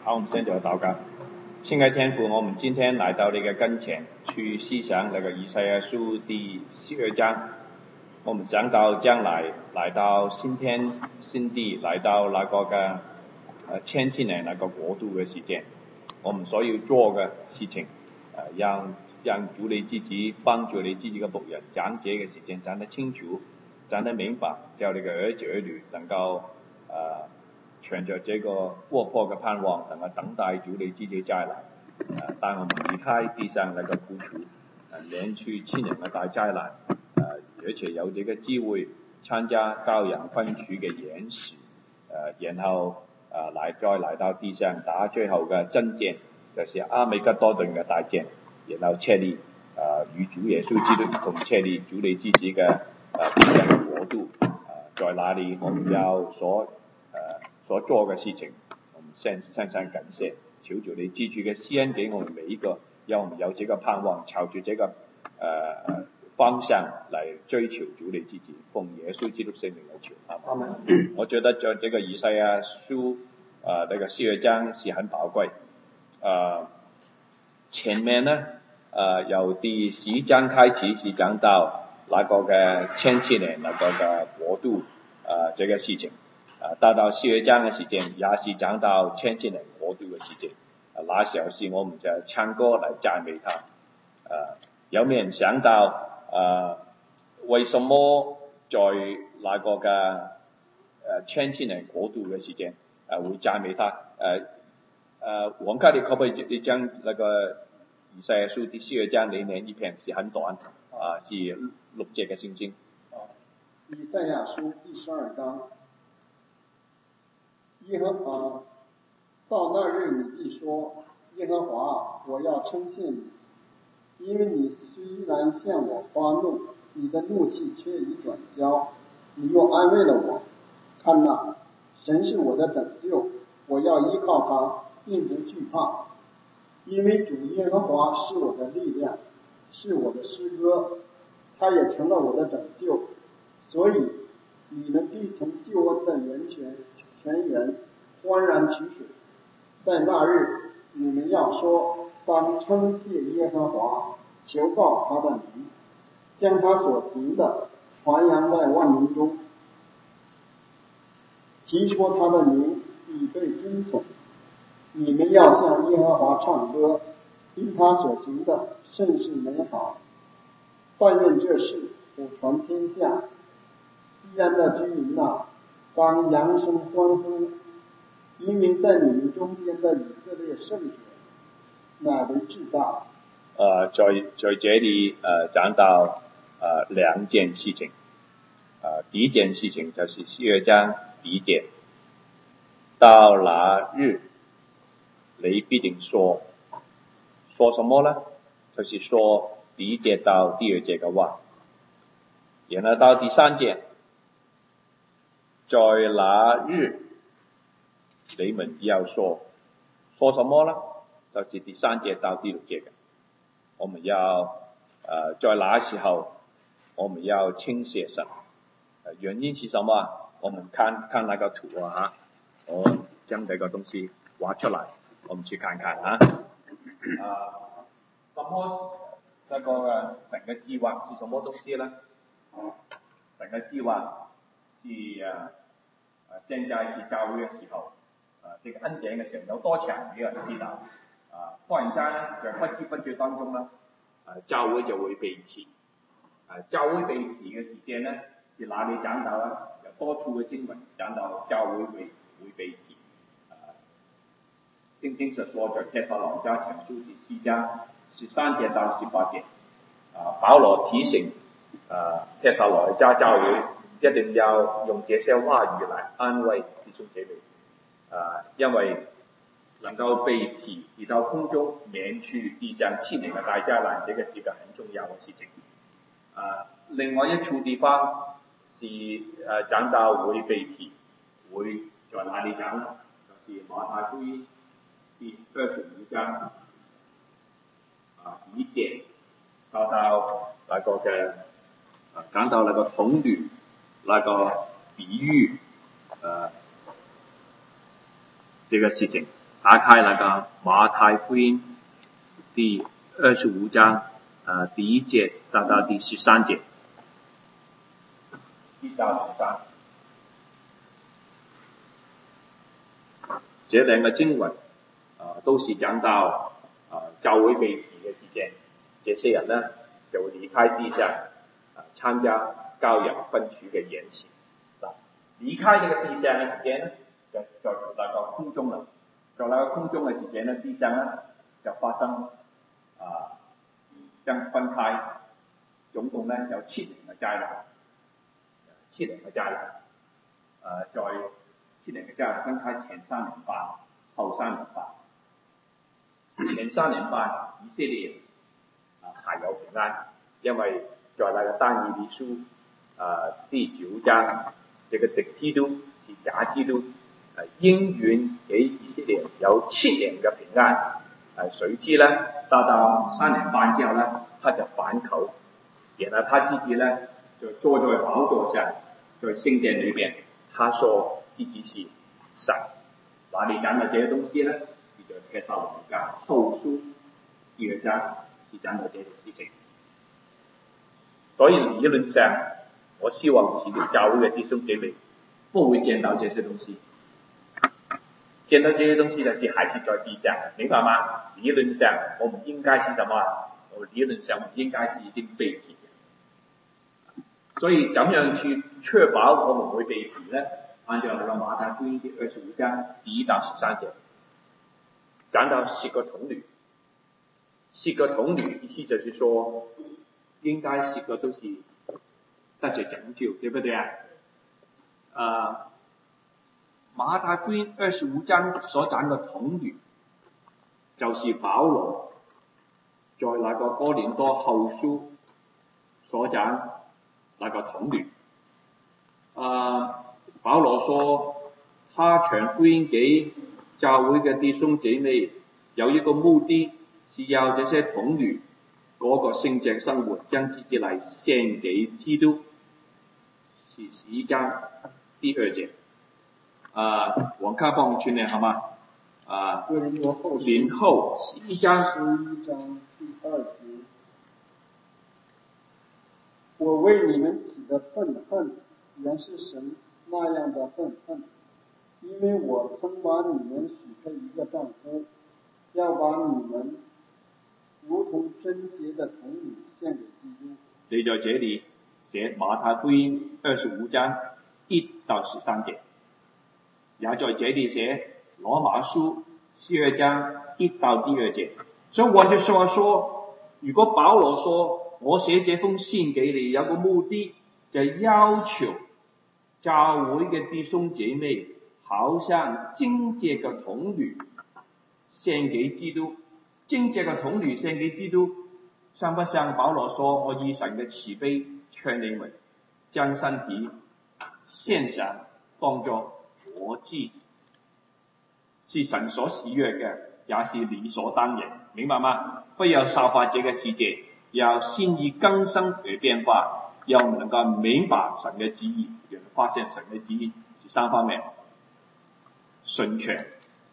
好，我们现在就祷告。亲爱的天父，我们今天来到这个跟前，去细想那个以赛亚书第12章。我们想到将来来到新天新地，来到那个千禧年那个国度的时间，我们所要做的事情，让主你自己帮助你自己的仆人讲这个时间讲得清楚，讲得明白，叫你的儿子儿女能够存着这个活泼的盼望，能够等待主你自己再来，带我们离开地上那个苦楚，免去7年的大灾难，而且有这个机会参加羔羊分取的演示，然后再来到地上打最后的征战，就是阿美加多顿的大战，然后设立与主耶稣基督一同设立主你自己的地上的国度，在哪里我们要所做的事情，我们深深感谢，求主你记住嘅施恩给我们每一个，让我们有这个盼望，朝住这个方向来追求主你自己，奉耶稣基督圣名来求。我觉得这个以赛亚书那个12章是很宝贵，前面呢由第10章开始是讲到那个嘅千禧年那个嘅国度这个事情。到12章的时间也是讲到千禧年国度的时间，那时候是我们就唱歌来赞美他。有没有人想到为什么在那个嘅千禧年国度的时间会赞美他？王凯，你可不可以将那个以赛亚书第12章里面一篇是很短是6节的圣经。 以赛亚书第12章。耶和华，到那日你必说，耶和华，我要称谢你，因为你虽然向我发怒，你的怒气却已转消，你又安慰了我。看哪，神是我的拯救，我要依靠他，并不惧怕，因为主耶和华是我的力量，是我的诗歌，他也成了我的拯救，所以你们必从救恩的泉源欢然取水。在那日，你们要说，当称谢耶和华，求告他的名，将他所行的传扬在万民中，提说他的名已被尊崇。你们要向耶和华唱歌，因他所行的甚是美好。但愿这事普传天下，西安的居民呐，当扬声欢呼，因为在你们中间的以色列圣者乃为至大。 在这里讲到2件事情，第一件事情就是12章第1节，到那日你必定说什么呢？就是说第1节到第2节的话，然后到第3节，在那日你们要说什么呢？就是第3节到第6节的，我们要在那时候我们要称谢神，原因是什么？我们看那个图我将这个东西画出来，我们去看看什么这个整个计划是什么东西呢？整个计划是现在是教会的时候，这个恩典的时候有多强，没有人知道。忽然間呢，在不知不覺當中呢，教會就會被提。教會被提嘅時間呢，是哪裡講到呢？有多處嘅經文講到教會會被提。聖經所說在帖撒羅尼迦前書第4章13節到18節，保羅提醒帖撒羅尼迦教會一定要用這些話語來安慰弟兄姐妹，因為能夠被提到空中，免去地上7年的大災難，這個是個很重要的事情。另外一處地方是講到會被提，會在哪裡講呢？就是馬太福音第25章第1節到那個嘅講到那個童女那個比喻這個事情。 打开那个马太福音第25章第1节到第13节，1到13。这两个经文都是讲到教会被提的时间，这些人呢就离开地上参加羔羊分区的筵席。离开这个地上的时间呢，就那个空中了。在那个空中的时间呢，地上呢就发生将分开，总共呢有7年嘅灾難，7年嘅災難。在7年嘅災難分開前3年半，後3年半。前3年半以色列還有平安，因為在那個但以理書第9章，這個敵基督是假基督，應允給以色列有7年嘅平安。誰知呢，到3年半之後呢，他就反口，然後他自己呢就坐在寶座上，在聖殿裏面，他說自己是神。哪裏講到這些東西呢？是在帖撒羅尼迦後書2章是講到這些事情。所以理論上，我希望是教會嘅弟兄姐妹不會見到這些東西。見到這些東西就是還是在地上，明白嗎？理論上我們應該是什麼？理論上我們應該是已經被提的。所以怎樣去確保我們會被提呢？按照那個馬太福音第25章第1到13節，講到10個童女，10個童女意思就是說，應該10個都是得着拯救，對不對啊？馬太福音25章所講的童女，就是保羅在那個哥林多後書所講那個童女。保羅說，他傳福音給教會嘅弟兄姐妹，有一個目的，是要這些童女過個聖潔生活，將自己嚟獻給基督。是11章第2節。王卡幫我去念好嗎？林後11章第2節，我為你們起的憤恨，原是神那樣的憤恨，因為我曾把你們許配一個丈夫，要把你們如同貞潔的童女獻給基督。 你在這裡寫馬太福音25章1到13節，也在這裡寫羅馬書12章1到2節。所以換句話說，如果保羅說我寫這封信給你有個目的，就要求教會嘅弟兄姐妹好像貞潔嘅童女獻給基督。貞潔嘅童女獻給基督，像不像保羅說我以神嘅慈悲勸你們將身體獻上當作活祭，是神所喜悅嘅，也是理所當然，明白嗎？不要效法這個世界，要心意更新而變化，要能夠明白神嘅旨意，然後發現神嘅旨意是3方面：純全、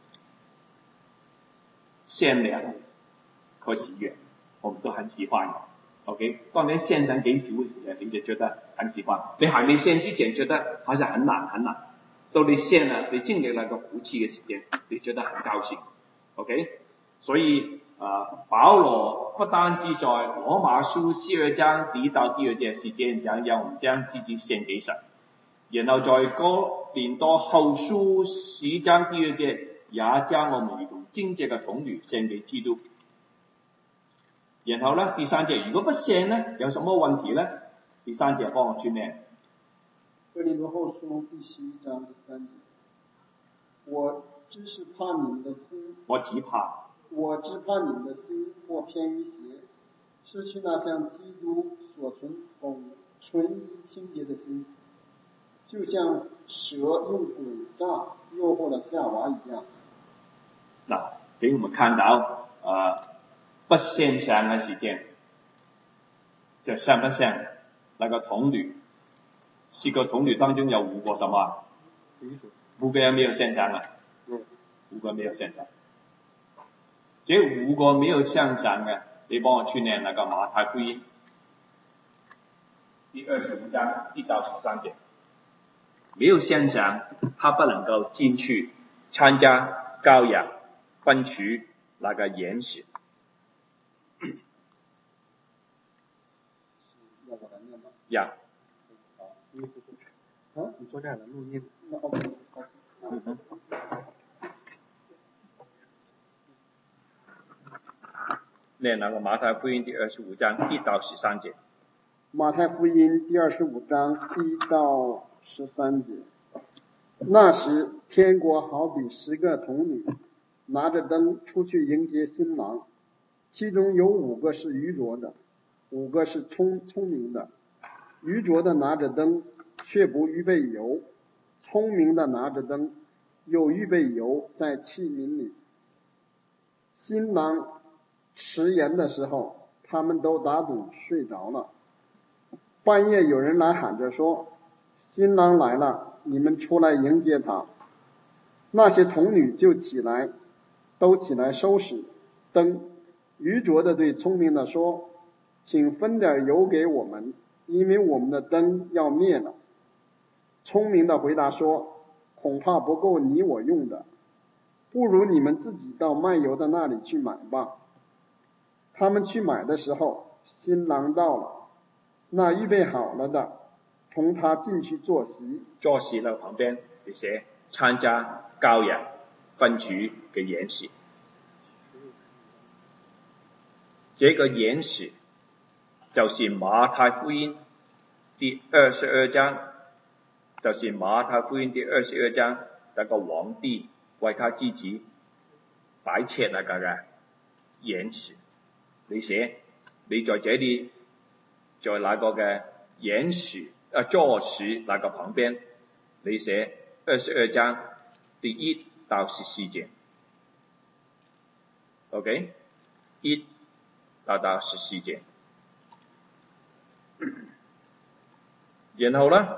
善良和喜悅，我們都很喜歡。OK， 當你獻上給主嘅時候，你就覺得很喜歡。你還沒獻之前覺得好像很難很難，到你獻了，你經歷那個福氣嘅時間，你覺得很高興。OK， 所以保羅不單止在羅馬書12章1到2節時間講要我們將自己獻給神，然後在哥林多後書10章2節也將我們如同貞潔嘅童女獻給基督。然後呢，第3節如果不獻呢，有什麼問題呢？第3節幫我去念。 哥林多後書第11章第3節，我只是怕你們的心，我只怕你們的心或偏於邪，失去那像基督所純一清潔的心，就像蛇用詭詐誘惑了夏娃一樣。 嗱，給我們看到不獻上嘅時間，就像不像那個童女？10個童女當中有5個什麼？5個有沒有獻上啊？5個沒有獻上。 这5个没有向上的，你帮我去念那个马太福音第25章1到13节。没有向上，他不能够进去参加羔羊分取那个筵席。 要我来念吗？ 呀。 好，你坐这儿来录音。那 OK。 念那个马太福音第25章1到13节。 马太福音第25章1到13节。那时，天国好比10个童女，拿着灯出去迎接新郎，其中有5个是愚拙的，5个是聪明的。愚拙的拿着灯，却不预备油；聪明的拿着灯，又预备油在器皿里。新郎迟延的时候，他们都打盹睡着了。半夜有人来喊着说：“新郎来了，你们出来迎接他。”那些童女就都起来收拾灯。愚拙的对聪明的说：“请分点油给我们，因为我们的灯要灭了。”聪明的回答说：“恐怕不够你我用的，不如你们自己到卖油的那里去买吧。”他们去买的时候，新郎到了，那预备好了的同他进去坐席。 坐席的旁边有些参加羔羊分取嘅筵席。这个筵席就是马太福音第22章，就是马太福音第22章那个皇帝为他自己摆设那个嘅筵席。你在这里，在那个嘅筵席坐席那个旁边，你写22章第1到14节 ，OK， 1到14节。然后呢，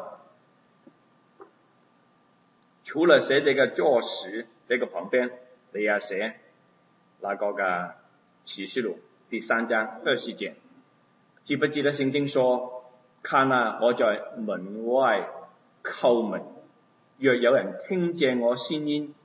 除了写这个坐席这个旁边，你要写那个嘅启示录第3章20节。记不记得圣经说：“看啊，我在门外叩门，若有人听见我声音，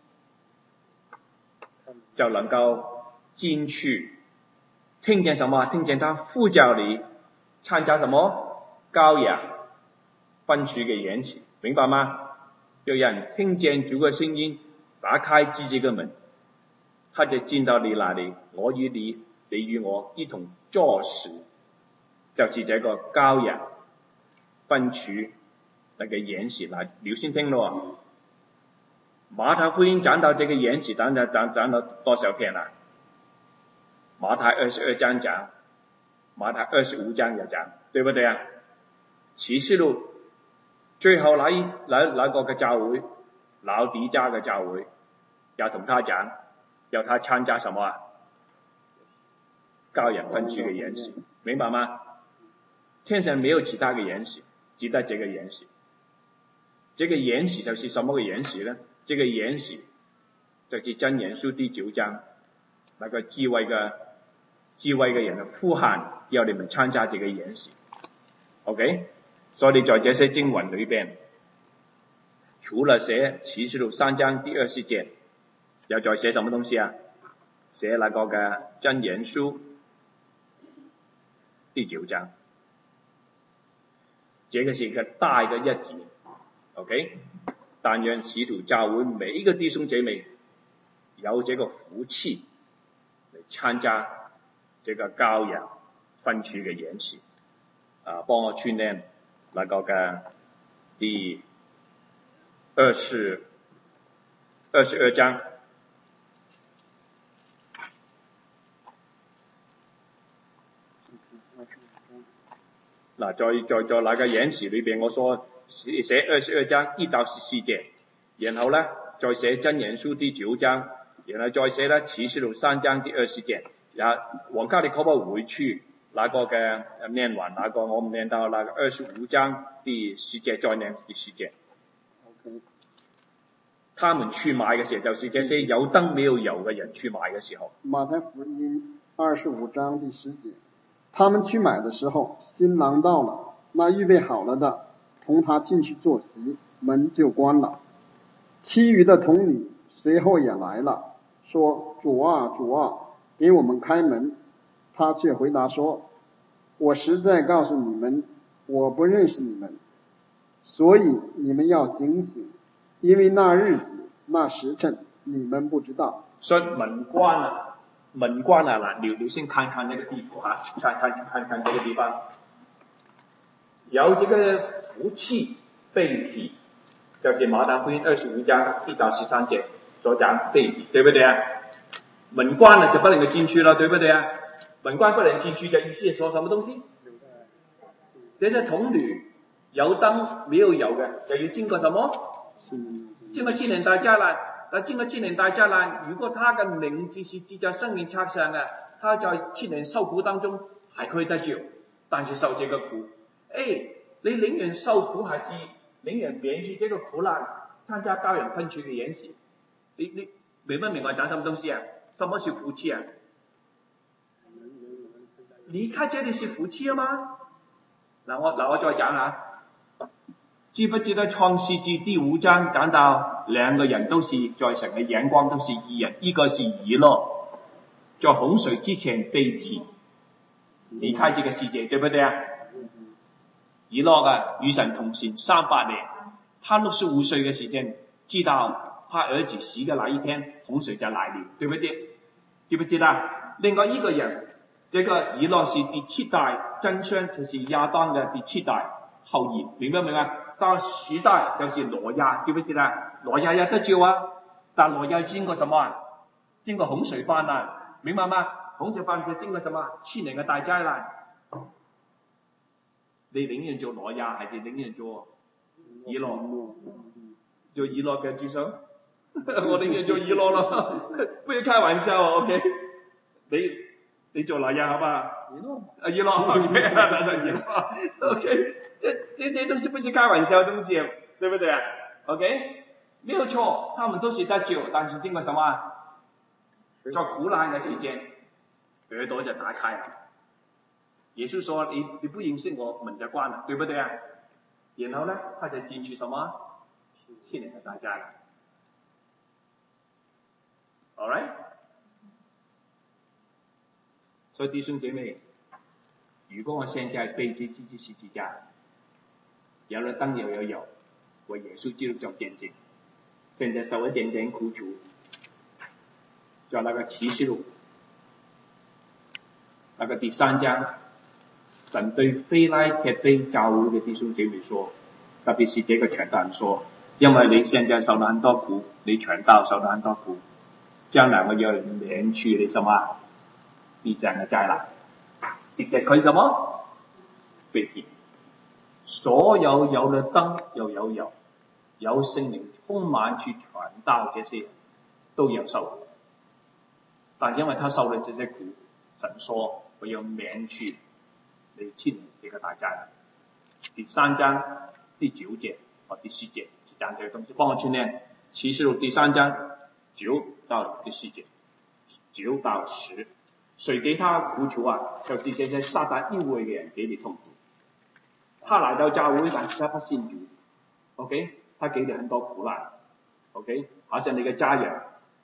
就能够进去。”听见什么？听见他呼叫你参加什么羔羊分取嘅筵席，明白吗？有人听见主嘅声音，打开自己嘅门，他就进到你那里，我与你，你与我一同坐席，就是这个羔羊分取那个筵席啦。留心听咯，马太福音讲到这个筵席，讲了多少篇了？马太22章讲，马太25章也讲，对不对啊？启示录最后那个嘅教會，老底家嘅教會，要同他講，要他參加什麼啊？羔羊分取嘅筵席，明白嗎？天上沒有其他嘅筵席，只得這個筵席。這個筵席就是什麼嘅筵席呢？這個筵席就是箴言書第9章，那個智慧嘅人呼喊，要你們參加這個筵席。OK， 所以在這些經文裏邊，除了寫啟示錄3章第20節，又再寫什麼東西啊？寫那個嘅箴言書第9章，這個是一個大嘅日子。OK， 但願使徒教會每一個弟兄姐妹有這個福氣嚟參加這個羔羊分取嘅筵席。幫我去念那個嘅第22章。嗱，在那個筵席裏邊，我所寫22章1到14節，然後呢再寫箴言書第9章，然後再寫呢啟示錄3章第20節。然後王家你可唔可以回去那個嘅念完那個，我們念到那個25章第10節，再念第10節。 OK。 他们去买嘅時候，就是這些有燈沒有油嘅人去買嘅時候。 馬太福音25章第10節，他們去買的時候，新郎到了，那預備好了的同他進去坐席，門就關了。其餘的童女隨後也來了，說：主啊，主啊，給我們開門。他卻回答說：我實在告訴你們，我不認識你們，所以你們要警醒，因為那日子那時辰你們不知道。 所以門關啊，嗱，你先看看那個地圖哈，看這個地方，有這個福氣被提，就是馬太福音25章1到13節所講被提，對不對啊？門關了就不能夠進去了，對不對啊？門關不能進去的意思說什麼東西？這些童女有燈沒有油嘅，就要經過什麼？經過千年大災難。那經過千年大災難，如果他嘅名字是記在生命冊上嘅，他在千年受苦當中還可以得救，但是受這個苦。你寧願受苦還是寧願免去這個苦難，參加高人噴泉嘅演習？你明不明白講什麼東西啊？什麼是福氣啊？離開這裡是福氣啊嗎？嗱我再講下，知不知道創世記第5章講到兩個人都是在神嘅眼光都是義人，一個是以諾，在洪水之前被提離開這個世界，對不對啊？以諾啊，與神同行300年，他65歲嘅時間知道他兒子死嘅那一天洪水就來了，對不對？知不知道？另外一個人，這個以諾是第7代真相，就是亞當嘅第7代後裔，明唔明啊？到10代就是挪亞，知不知道？挪亞也得救啊，但挪亞經過什麼啊？經過洪水泛濫，明白嗎？洪水泛濫經過什麼？7年嘅大災難。你寧願做挪亞，還是寧願做以諾？做以諾嘅舉手。我寧願做以諾咯，不要開玩笑啊 ，OK？ 你做挪亞好吧？以諾 ，OK 啊，OK？ 這東西不是開玩笑的東西，對不對啊 ？OK？ 沒有錯，他們都是得救，但是經過什麼？在苦難嘅時間，耳朵就打開了。耶穌說：你不認識我，門就關了，對不對啊？然後呢，他就進去什麼？7年嘅大災難。All right？ 所以弟兄姐妹，如果我現在背着這十字架，有了燈又有油，為耶穌基督做見證，現在受一點點苦楚，在那個啟示錄那個第3章，神對非拉鐵非教會嘅弟兄姐妹說，特別是這個傳道人說，因為你現在受了很多苦，你傳道受了很多苦，將來我要免去你什麼地上嘅災難，藉着佢什麼被提。所有有了燈又有油，有聖靈充滿去傳道這些人都有受苦，但因為他受了這些苦，神說我要免去你7年這個大災難。第3章第9節和第10節是講這個東西，幫我去念啟示錄第3章9到第10節，9到10。誰給他苦楚啊？就是這些撒旦誤會嘅人給你痛苦。他來到教會，但是他不信主 ，OK？ 他給你很多苦難 ，OK？ 好像你嘅家人，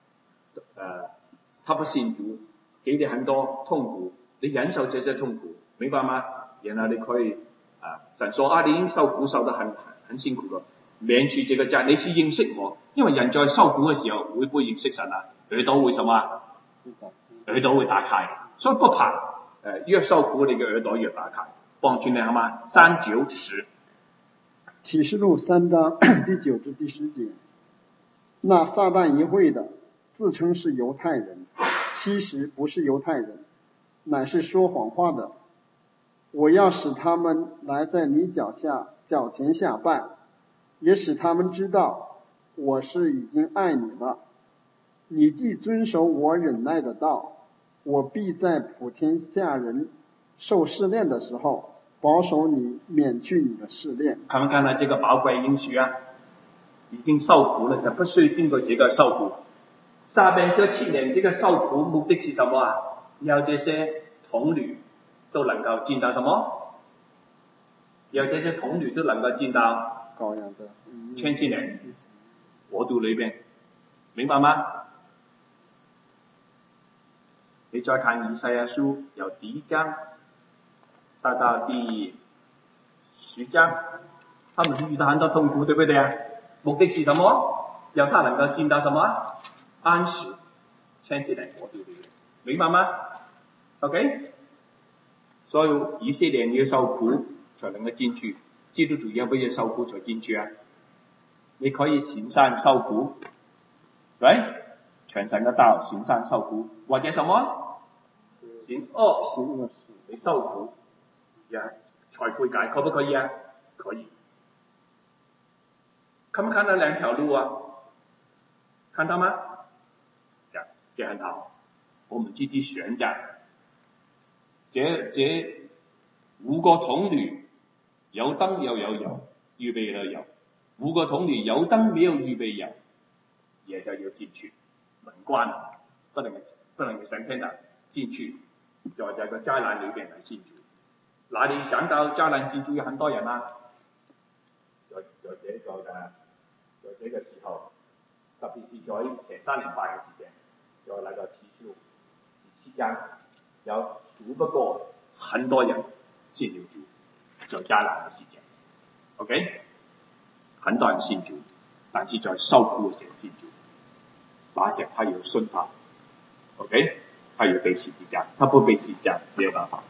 他不信主，給你很多痛苦，你忍受這些痛苦，明白嗎？然後你可以神說你已經受苦受得很辛苦了，免去這個債，你是認識我，因為人在受苦嘅時候會不會認識神啊？耳朵會什麼？耳朵會打開，所以不怕，越受苦你嘅耳朵越打開。幫助你好嗎？3、9、10。 啟示錄3章第9至第10節，那撒旦一會的自稱是猶太人，其實不是猶太人，乃是說謊話的。我要使他們來在你腳前下拜，也使他們知道我是已經愛你了。你既遵守我忍耐的道，我必在普天下人受試煉的時候，保守你，免去你的試煉。 看不看到這個寶貴應許啊？ 已经受苦了，他不需要经过这个受苦。下边这7年这个受苦目的是什么啊？要这些童女都能够进到什么？要这些童女都能够进到千禧年国度里边，明白吗？你再看以赛亚书由第1章到第10章，他们遇到很多痛苦，对不对啊？目的是什么？要他能够进到什么？安息千禧年国度里面，明白吗 ？OK， 所以以色列要受苦才能够进去，基督徒要不要受苦才进去啊？你可以行善受苦，对，全神的道行善受苦，或者什么？行恶你受苦，才悔改，可不可以啊？可以。看不看到2条路啊？看到吗？这很好，我们自己选择。这5个童女有灯又有油，预备了油；5个童女有灯没有预备油，也就要进去，门关了，不能上天堂进去，在这个灾难里边来信主。哪里讲到灾难信主有很多人啊？在这个时候，特别是在前3年半嘅时间，在那个启示录第7章，有数不过很多人信了主，在灾难嘅时间 ，OK， 很多人信主，但是在受苦嘅时候信主，那时他有信他 ，OK， 他有被十字架，他不被十字架没有办法。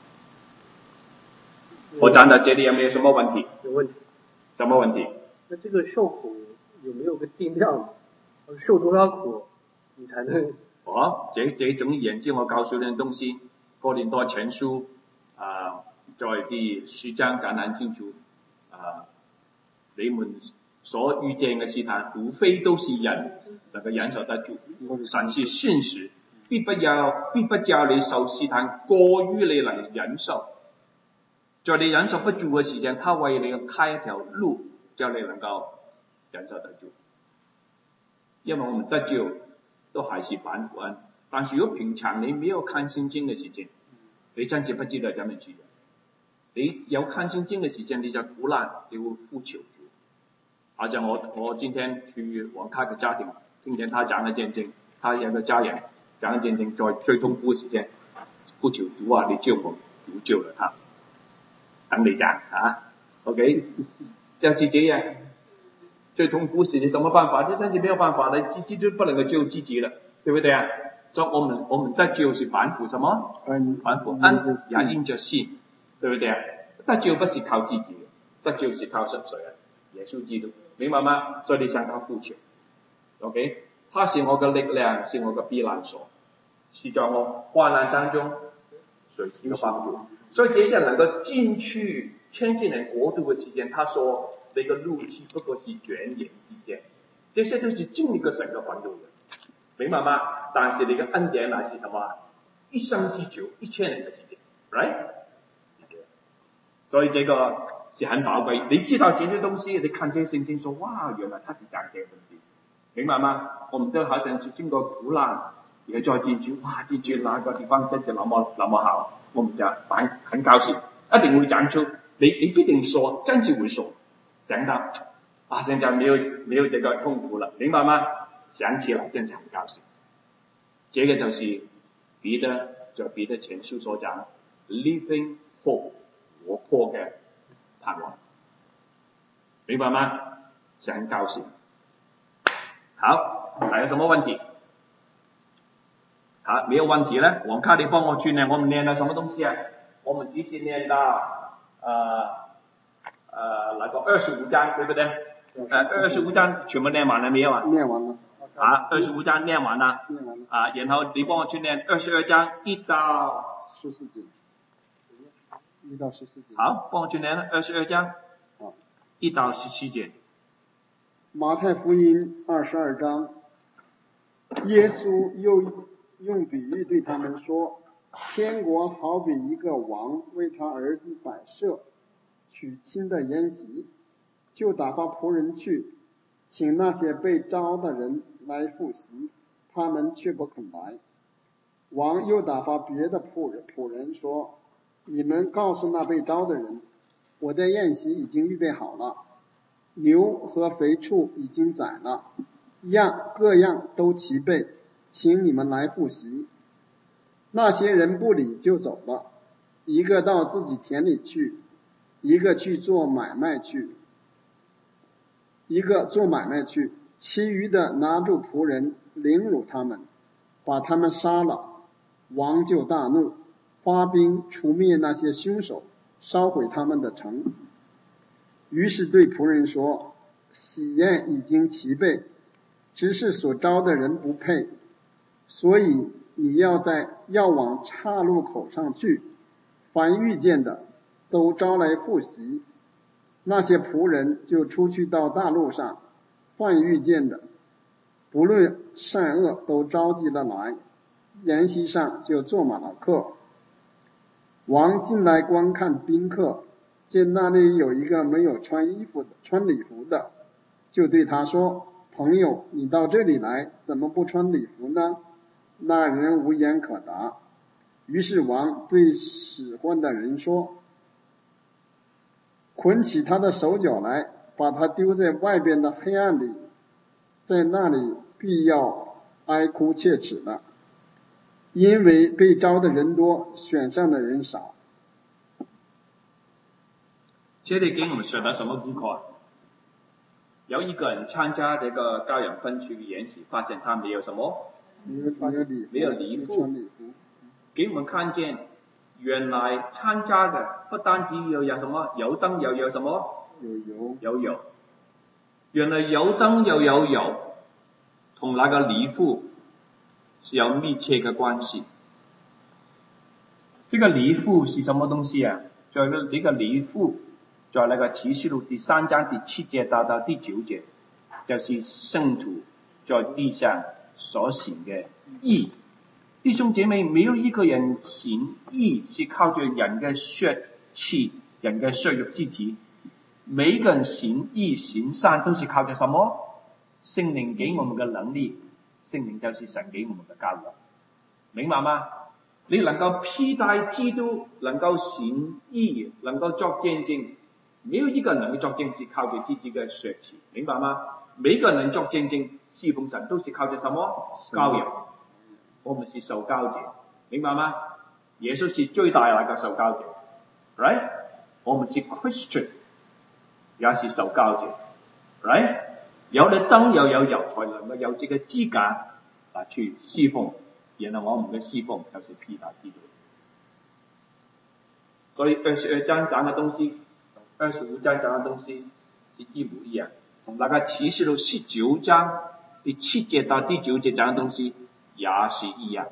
我讲到这里有没有什么问题？ 有问题。 什么问题？ 那这个受苦有没有个定量呢？受多少苦你才能？ 这种研究我告诉你的东西，哥林多前书在第10章讲得很清楚你们所遇见的试探，无非都是人能够忍受得住。神是信实，必不叫你受试探过于你能忍受。在你忍受不住的时间，他为你开一条路，叫你能够忍受得住。因为我们得救都还是反复恩，但是如果平常你没有看圣经的时间，你真是不知道怎么去。你有看圣经的时间，你在苦难，你会呼求主。好像我今天去王卡的家庭，听见他讲的见证，他有个家人讲的见证，在最痛苦的时间呼求主啊，你救我，主救了他。等你讲OK， 就是这样。最痛苦时你什么办法？你真是没有办法了，自己都不能够救自己了，对不对啊？所以我们得救是反复什么？反复恩也因着信，对不对啊？得救不是靠自己的，得救是靠谁啊？耶稣基督，明白吗？所以你向他呼求 ，OK， 他是我的力量，是我的避难所，是在我患难当中随时的帮助。所以这些能够进去千禧年国度的时间，他说那个路只不过是转眼之间，这些都是进一个神的环境的，明白吗？但是你的恩典乃是什么？一生之久，1000年的时间 ，right？ 所以这个是很宝贵。你知道这些东西，你看这些圣经说，哇，原来他是讲这些东西，明白吗？我们都好像是经过苦难，也再进去，哇，进去那个地方真是那么好。我们就很高兴，一定会讲出你必定说，真是会说，想到现在没有这个痛苦了，明白吗？想起来真是很高兴。这个就是彼得前书所讲 living hope 活泼的盼望，明白吗？是很高兴。好，还有什么问题？好，没有问题了。王卡，你帮我去念，我们念了什么东西啊？我们只是念到那个25章，对不对？25章全部念完了没有啊？ 念完了。 25章念完了。然后你帮我去念22章1到 14节。1到14节。 好，帮我去念22章1到17节。 马太福音22章，耶稣又用比喻对他们说，天国好比一个王为他儿子摆设娶亲的筵席，就打发仆人去请那些被招的人来赴席，他们却不肯来。王又打发别的仆人说，你们告诉那被招的人，我的宴席已经预备好了，牛和肥畜已经宰了，各样都齐备，请你们来赴席。那些人不理就走了，一个到自己田里去，一个做买卖去，其余的拿住仆人凌辱他们，把他们杀了。王就大怒，发兵除灭那些凶手，烧毁他们的城。于是对仆人说，喜宴已经齐备，只是所招的人不配，所以你要往岔路口上去，凡遇见的都招来赴席。那些仆人就出去到大路上，凡遇见的不论善恶都召集了来，筵席上就坐满了客。王进来观看宾客，见那里有一个没有穿礼服的，就对他说，朋友，你到这里来，怎么不穿礼服呢？那人无言可答。于是王对使唤的人说，捆起他的手脚来，把他丢在外边的黑暗里，在那里必要哀哭切齿的，因为被招的人多，选上的人少。 这里给我们学到什么功课啊？有一个人参加这个羔羊分区的筵席，发现他没有什么，没有礼服，给我们看见原来参加的不单只有什么油灯，有什么有油，原来油灯有同那个礼服是有密切的关系。这个礼服是什么东西啊？这个礼服在那个启示录第3章第7节到第9节，就是圣徒在地上所行的义。弟兄姐妹，没有一个人行义是靠着人的血气、人的血肉之体，每一个人行义行善都是靠着什么？圣灵给我们的能力，圣灵就是神给我们的教导，明白吗？你能够披戴基督，能够行义，能够作见证，没有一个人能作证是靠着自己的血气，明白吗？每个人作见证侍奉神都是靠着什么？羔羊。我们是受膏者，明白吗？耶稣是最大那个受膏者 ，right？ 我们是 Christian， 也是受膏者 ，right？ 有了灯又有油，才能够有这个资格来去侍奉。然后我们的侍奉就是披戴基督。所以22章讲的东西，25章讲的东西是一模一样，同那个启示录19章第7节到第9节讲的东西也是一样。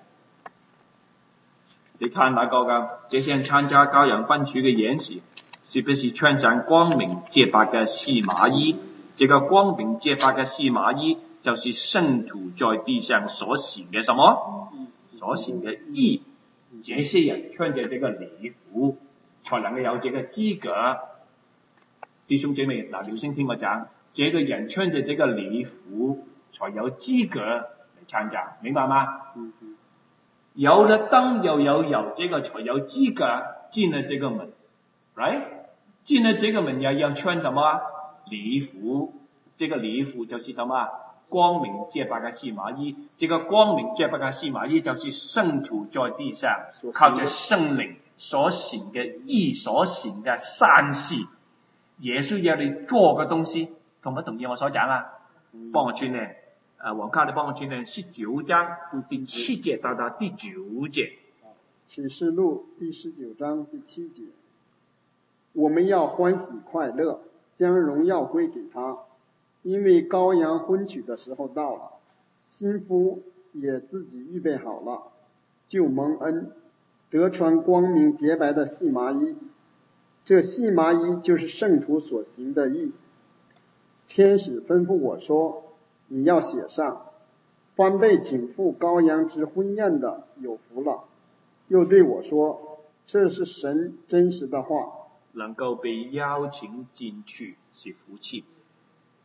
你看那个这些人参加羔羊分区的筵席，是不是穿上光明洁白的细麻衣？这个光明洁白的细麻衣就是圣徒在地上所行的什么？所行的义。这些人穿着这个礼服，才能够有这个资格。弟兄姐妹，留心听我讲，这个人穿着这个礼服，才有资格来参加，明白吗？有了灯又有油，这个才有资格进了这个门 ，right？ 进了这个门要穿什么？礼服。这个礼服就是什么？光明洁白的细麻衣。这个光明洁白的细麻衣就是圣徒在地上靠着圣灵所行的义，所行的善事。耶稣要你做嘅東西，同不同意我所講啊？幫我轉咧，黃卡你幫我轉咧，19章第7節到第9節。 啟示錄第19章第7節，我們要歡喜快樂，將榮耀歸給他，因為羔羊婚娶的時候到了，新婦也自己預備好了，就蒙恩，得穿光明潔白的細麻衣。這細麻衣就是聖徒所行的義。天使吩咐我說，你要寫上，凡被請赴羔羊之婚宴的有福了。又對我說，這是神真實的話。 能夠被邀請進去是福氣。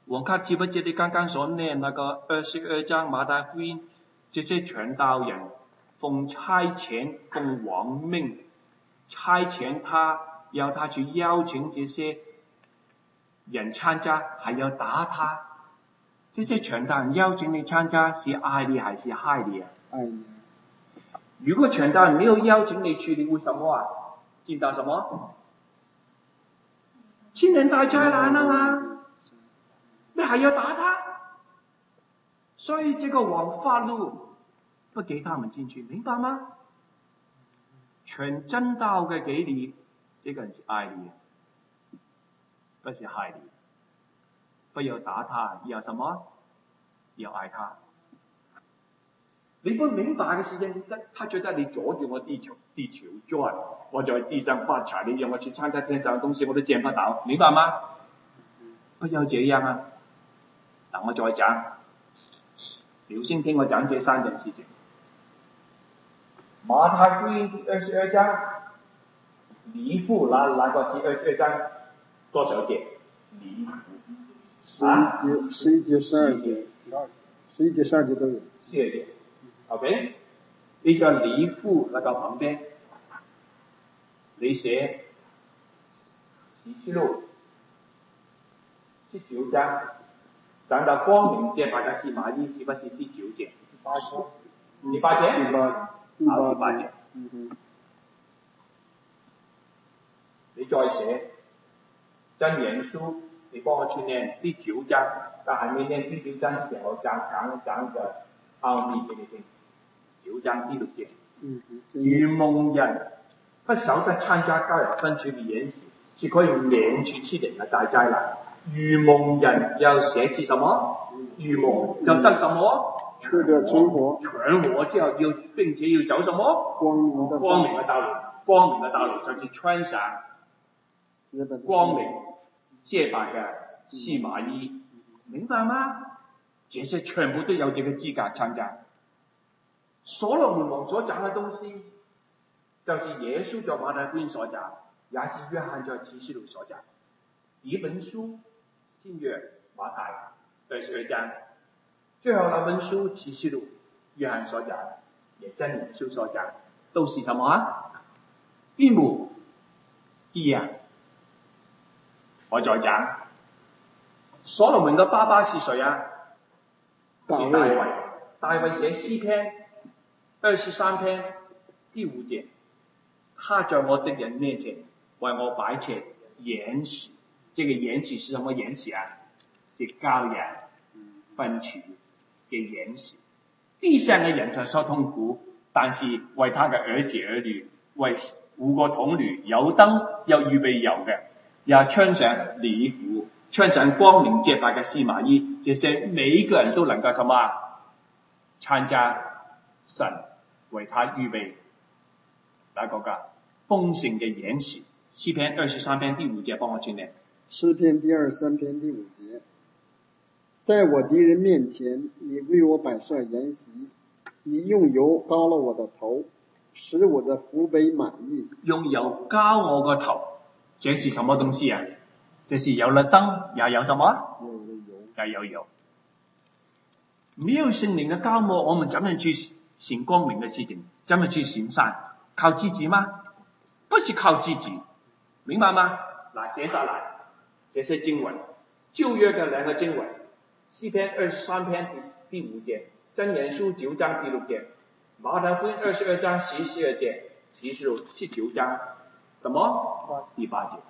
我看记不记得刚刚所念那个22章马太福音，这些传道人奉差遣，奉王命差遣他，要他去邀请这些人参加，还要打他。这些传道人邀请你参加，是爱你还是害你啊？ 爱你。 如果传道人没有邀请你去，你为什么啊？见到什么？青年大灾难啊嘛，你还要打他，所以这个王发怒，不给他们进去，明白吗？传真道嘅给你，这个人是爱你，不是害你。不要打他，要什么？要爱他。你不明白嘅事情，他觉得你阻住我地球转，我在地上发财，你让我去参加天上嘅东西，我都见不到，明白吗？不要这样啊！嗱，我再讲，留心听我讲这3件事情。马太福音第22章，离父哪个是22章多少节？离父。 11节、12节，11节、12节都有。 12节 ，OK， 呢個離父那個旁邊，你寫啟示錄19章，講到光明潔白嘅司馬懿，是不是第9節？第八節。第八節。你再寫真言書。你帮我去念第9章，但还没念第9章之前，我讲个奥秘给你听。9章第6节，愚蒙人不守得参加郊遊分處嘅演示，是可以免去吃人嘅大災難。愚蒙人要捨棄什麼？愚蒙就得什麼？ 吃得存活。 存活之後要並且要走什麼？光明嘅道路。光明嘅道路就是穿上光明潔白嘅司馬懿，明白嗎？這些全部都有這個資格參加。所羅門王所講嘅東西，就是耶穌在馬太福音所講，也是約翰在啟示錄所講。一本書新約馬太22章，最後那本書啟示錄約翰所講，也真耶穌所講，都是什麼啊？一模一樣。我再講，所羅門嘅爸爸是誰啊？是大衛。大衛寫詩篇23篇第5節，他在我的人面前為我擺設筵席。這個筵席是什麼筵席啊？是羔羊分處嘅筵席。地上嘅人才受痛苦，但是為他嘅兒子兒女，為5個童女有燈有預備油嘅。也穿上禮服，穿上光明潔白嘅司馬懿，這些每一個人都能夠什麼？參加神為他預備那個嘅豐盛嘅筵席。詩篇23篇第5節，幫我轉念。 詩篇第23篇第5節，在我敵人面前，你為我擺設筵席，你用油膏了我的頭，使我的福杯滿溢。 用油膏我個頭。這是什麼東西啊？這是有了燈，也有什麼？也有油。沒有聖靈的膏抹，我們怎樣去行光明的事情？怎樣去行善？靠自己嗎？不是靠自己，明白嗎？來，寫下來，這些經文，舊約的2個經文，詩篇23篇第5節，箴言書9章第6節，馬太福音22章12節，啟示錄19章。什麼？第8節，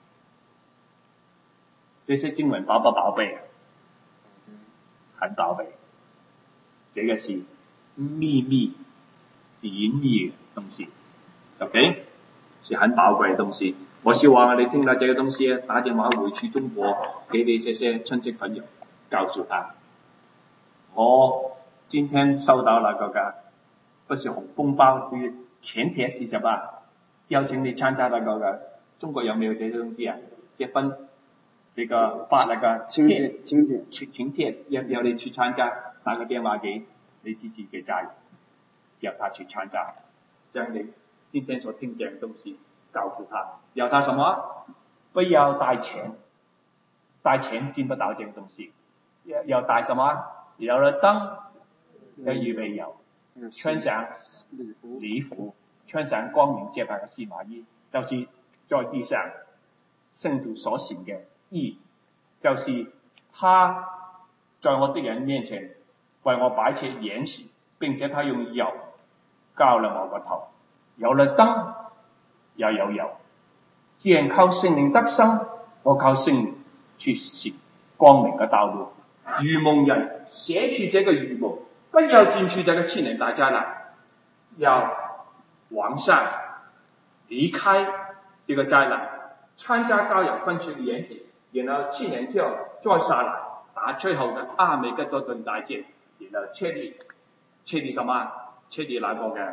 這些經文寶不寶貝？很寶貝。這個是秘密，是隱秘嘅東西 ，OK， 是很寶貴嘅東西。我希望你聽到這個東西，打電話回去中國，給你這些親戚朋友，告訴他，我今天收到那個嘅，不是紅包，是錢帖，是什麼？邀請你參加那個嘅，中國有沒有這些東西啊？結婚這個發那個請帖，要你去參加，打個電話給你自己嘅家人，要他去參加，將你今天所聽見嘅東西告訴他，要他什麼？不要帶錢， 带钱听不到这个东西，要带什么？有了灯，要预备油，穿上礼服，穿上光明洁白的细麻衣，就是在地上圣徒所行的义，就是他在我的人面前为我摆设筵席，并且他用油浇了我个头，有了灯，又有油。既然靠聖靈得生，我靠聖靈去行光明的道路。愚蒙人捨去這個愚蒙，不要進去這個千年大災難，要往上離開這個災難，參加羔羊婚娶的筵席，然後7年之後再下來打最後的阿美吉多頓大戰，然後確立什麼？確立那個嘅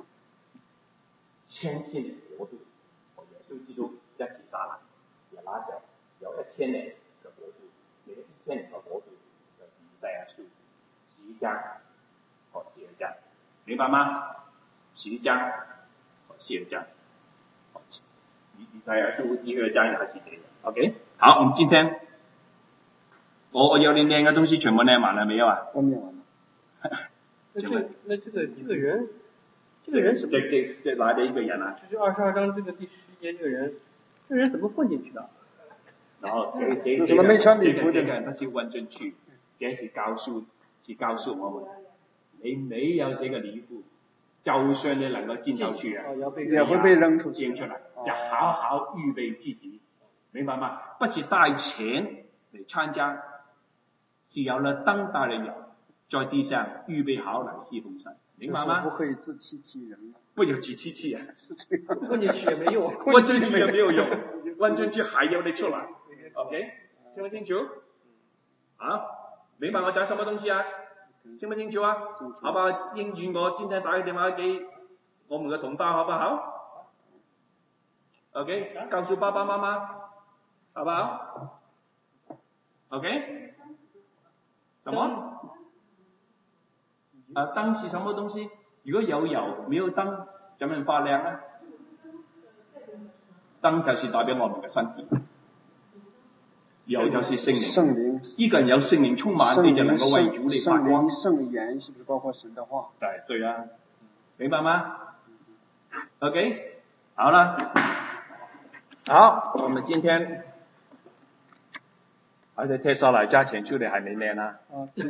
千天的國度。耶穌基督一次下來，也拿着有1000年的國度，這個1000年的國度就是以賽亞書11章和12章，明白嗎？11章和12章，以賽亞書12章也是這樣。OK， 好，我們今天我要你念的東西全部念完了沒有啊？ 我念完了。 那這個人什麼？ 這來的一個人啊？ 就是22章這個第11節這個人怎麼混進去的？ 然後這個人他是混進去，這是告訴我們，你沒有這個禮服，就算你能夠進到去啊， 也會被扔出來，就好好預備自己，明白嗎？不是帶錢嚟參加，是有了燈帶了油，在地上預備好來侍奉神，明白嗎？ 不可以自欺欺人， 不要自欺欺人， 混進去也沒用， 混進去也沒有用，混進去還要你出來 ，OK， 聽不清楚？啊，明白我講什麼東西啊？清不清楚啊？好不好？英語我今天打個電話給我們的同胞，好不好 ？OK， 告訴爸爸媽媽，好不好 ？OK， 什麼？燈是什麼東西？如果有油沒有燈，怎麼發亮呢？燈就是代表我們的身體，油就是聖靈。一個人有聖靈充滿，你就能夠為主嚟發光。 聖言是不是包括神的話？ 對啊，明白嗎 ？OK， 好了，好，我們今天而且帖撒羅尼迦前書你還沒念啊？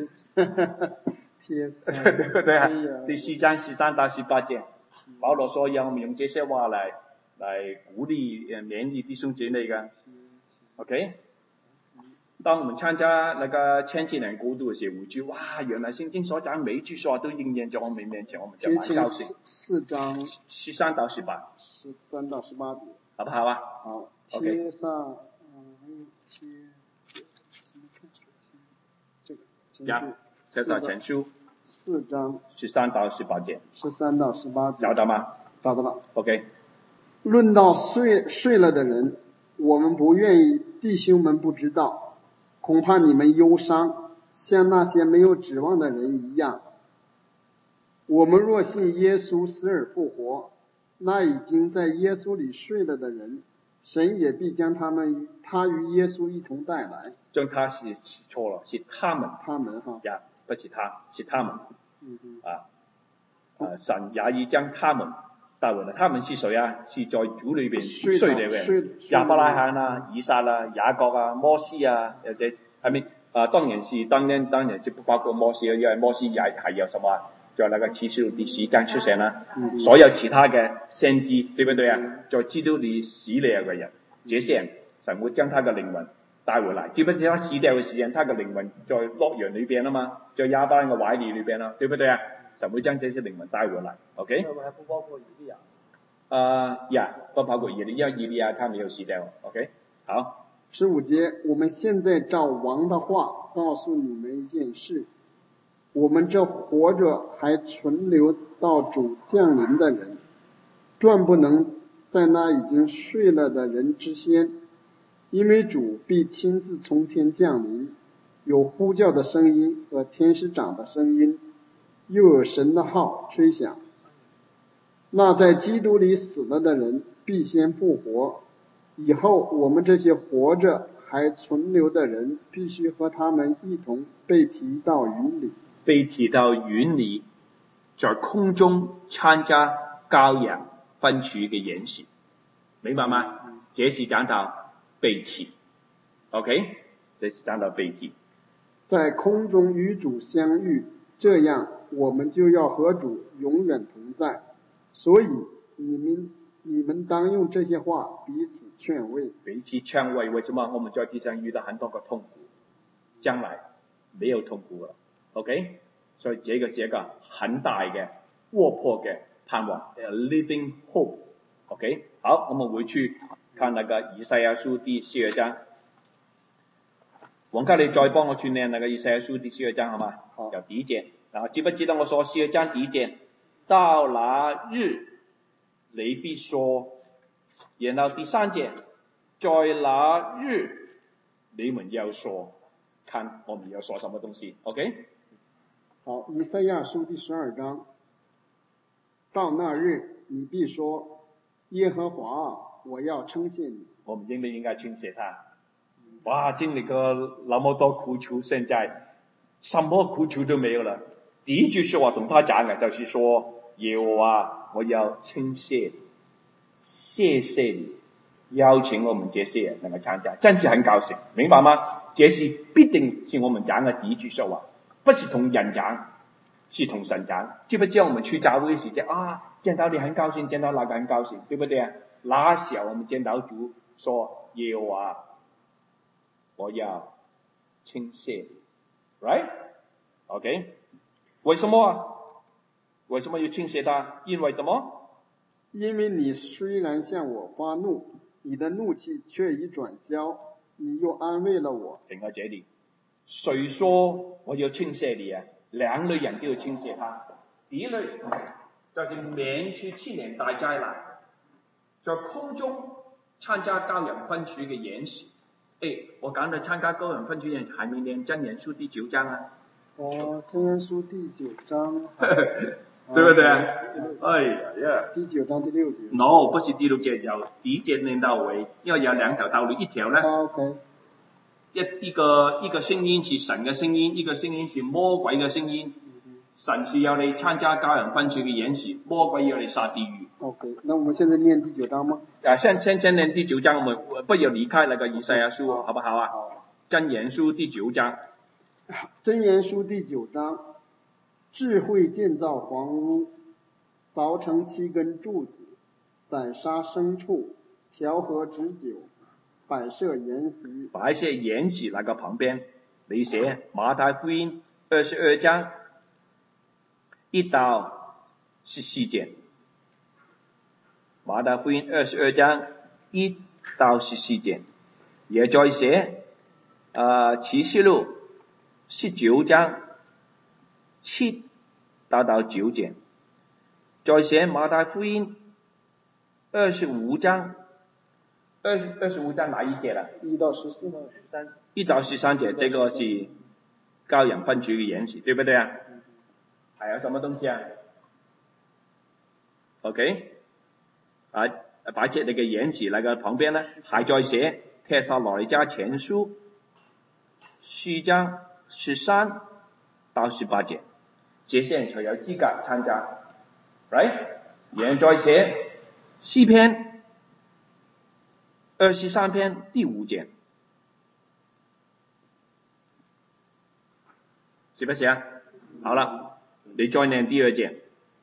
對不對啊？第4章13到18節，保羅說要我們用這些話來鼓勵勉勵弟兄姐妹的 ，OK？ 當我們參加那個1000年國度的時候，會覺得哇，原來聖經所講每一句說話都應驗在我們面前，我們就蠻高興。 4章 13到18。 13到18節， 好不好啊？ 好。 OK。帖撒前書 4章 13到18節。 13到18節。 找到嗎？ 找到了。 OK。 論到睡了的人，我們不願意弟兄們不知道，恐怕你們憂傷，像那些沒有指望的人一樣。我們若信耶穌死而復活，那已經在耶穌裏睡了的人，神也必將他與耶穌一同帶來。 將他是錯了，是他們。 他們哈。 呀，不是他，是他們。神也已將他們帶回來。他們是誰啊？是在主裏邊睡的人，亞伯拉罕啊、以撒啊、雅各啊、摩西啊，或者係咪？當然就不包括摩西，因為摩西也還有什麼？在那個啟示錄第10章出現啦。所有其他嘅先知，對不對啊？在基督裏死了嘅人，這些人神會將他嘅靈魂帶回來。記不記得他死掉嘅時間，他嘅靈魂在樂園裏邊啊嘛，在亞伯拉罕嘅懷裏邊啦，對不對啊？神會將這些靈魂帶回來。OK？ 那麼還不包括以利亞。 不包括以利亞，他沒有死掉。OK？ 好。 15節，我們現在照王的話告訴你們一件事，我們這活着還存留到主降臨的人，斷不能在那已經睡了的人之先，因為主必親自從天降臨，有呼叫的聲音和天使長的聲音，又有神的號吹響。那在基督裏死了的人必先復活，以後我們這些活着还存留的人，必须和他们一同被提到云里。 被提到云里，在空中参加羔羊分取嘅演示，明白嗎？這是講到被提 ，OK？ 這是講到被提。 在空中與主相遇，這樣我們就要和主永遠同在。所以你們當用這些話彼此勸慰。 彼此勸慰，為什麼我們在地上遇到很多個痛苦，將來沒有痛苦了 ，OK？ 所以這個是一個很大嘅活潑嘅盼望 ，a living hope，OK？ 好，我們回去看那個以賽亞書第42章。王哥，你再幫我串念那個以賽亞書第42章好嗎？ 好。 有第一節，然後記不記得我說42章第一節，到那日你必說，然後第三節，在那日你們要說，看我們要說什麼東西 ，OK？ 好，以賽亞書第12章，到那日你必說，耶和華啊，我要稱謝你。 我們應不應該稱謝他？哇，經歷過那麼多苦楚，現在什麼苦楚都沒有了。第一句說話同他講嘅就是說，耶和華我要稱謝你，謝謝你邀請我們這些人能夠參加，真是很高興，明白嗎？這是必定是我們講嘅第一句說話，不是同人講，是同神講。知不知我們去教會時就見到你很高興，見到那個很高興，對不對啊？那時候我們見到主說，耶和華我要稱謝你 ，right？OK？ 為什麼啊？為什麼要稱謝他？因為什麼？ 因為你雖然向我發怒，你的怒氣卻已轉消，你又安慰了我。 停喺這裡，誰說我要稱謝你啊？兩類人都要稱謝他。第一類就是免去7年大災難，在空中參加羔羊分取嘅演示。我講到參加羔羊分取演示，還沒念箴言書第9章啊。 箴言書第9章。 對不對？哎呀， 第9章第6節。 No， 不是第6節，由第1節念到尾，因為有兩條道路，一條呢， OK。 一個聲音是神嘅聲音，一個聲音是魔鬼嘅聲音。神是要你參加羔羊分取嘅演示，魔鬼要你下地獄。 OK， 那我們現在念第9章嗎？ 先念第9章，我們不要離開那個以賽亞書，好不好啊？好。箴言書第9章。 箴言書第9章，智慧建造房屋，鑿成7根柱子，宰殺牲畜，調和脂酒，擺設筵席。 擺設筵席那個旁邊，你寫馬太福音22章1到14節。馬太福音22章1到14節，也再寫啟示錄19章7到9節，再寫馬太福音25章25章哪一節啦 ？1到14到13。 1到13節，這個是羔羊分取嘅演示，對不對啊？還有什麼東西啊 ？OK， 擺設你嘅演示那個旁邊呢，還在寫帖撒羅尼迦前書4章13到18節，這些人才有資格參加 ，right？ 然後再寫詩篇23篇第5節，是不是啊？好了，你再念第2節。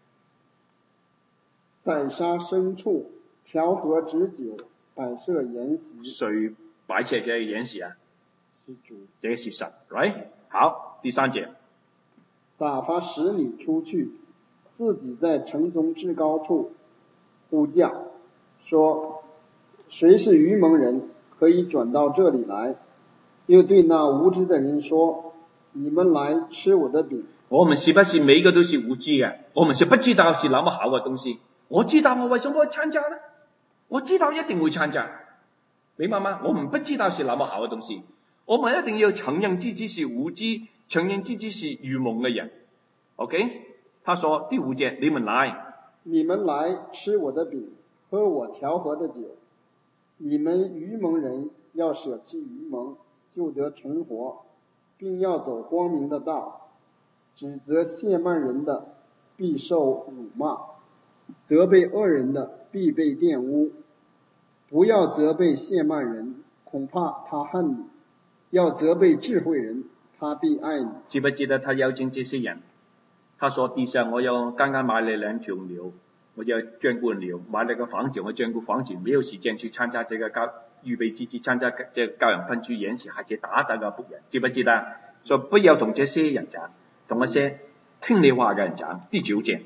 宰殺牲畜，調和脂酒，擺設筵席。 誰擺設嘅筵席啊？ 是主。 這個是神 ，right？ 好，第3節。 打發使女出去，自己在城中至高處呼叫，說：誰是愚蒙人，可以轉到這裡來？又對那無知的人說：你們來吃我的餅。 我們是不是每個都是無知嘅？我們是不知道是那麼好嘅東西。我知道我為什麼會參加呢？我知道一定會參加，明白嗎？我們不知道是那麼好嘅東西，我們一定要承認自己是無知，承認自己是愚蒙嘅人。OK， 他說第5節，你們來吃我的餅，喝我調和的酒。你們愚蒙人要舍弃愚蒙，就得存活，并要走光明的道。指责亵慢人的，必受辱骂；责备恶人的，必被玷污。不要责备亵慢人，恐怕他恨你；要责备智慧人，他必爱你。 记不记得他邀请这些人？他说：地上我有刚刚买了2条牛，我要眷顾牛；买了个房子，我眷顾房子，没有时间去参加这个预备自己参加这个羔羊分区演习，还是打个仆人。记不记得？说不要同这些人讲，同那些听你话的人讲。第9节，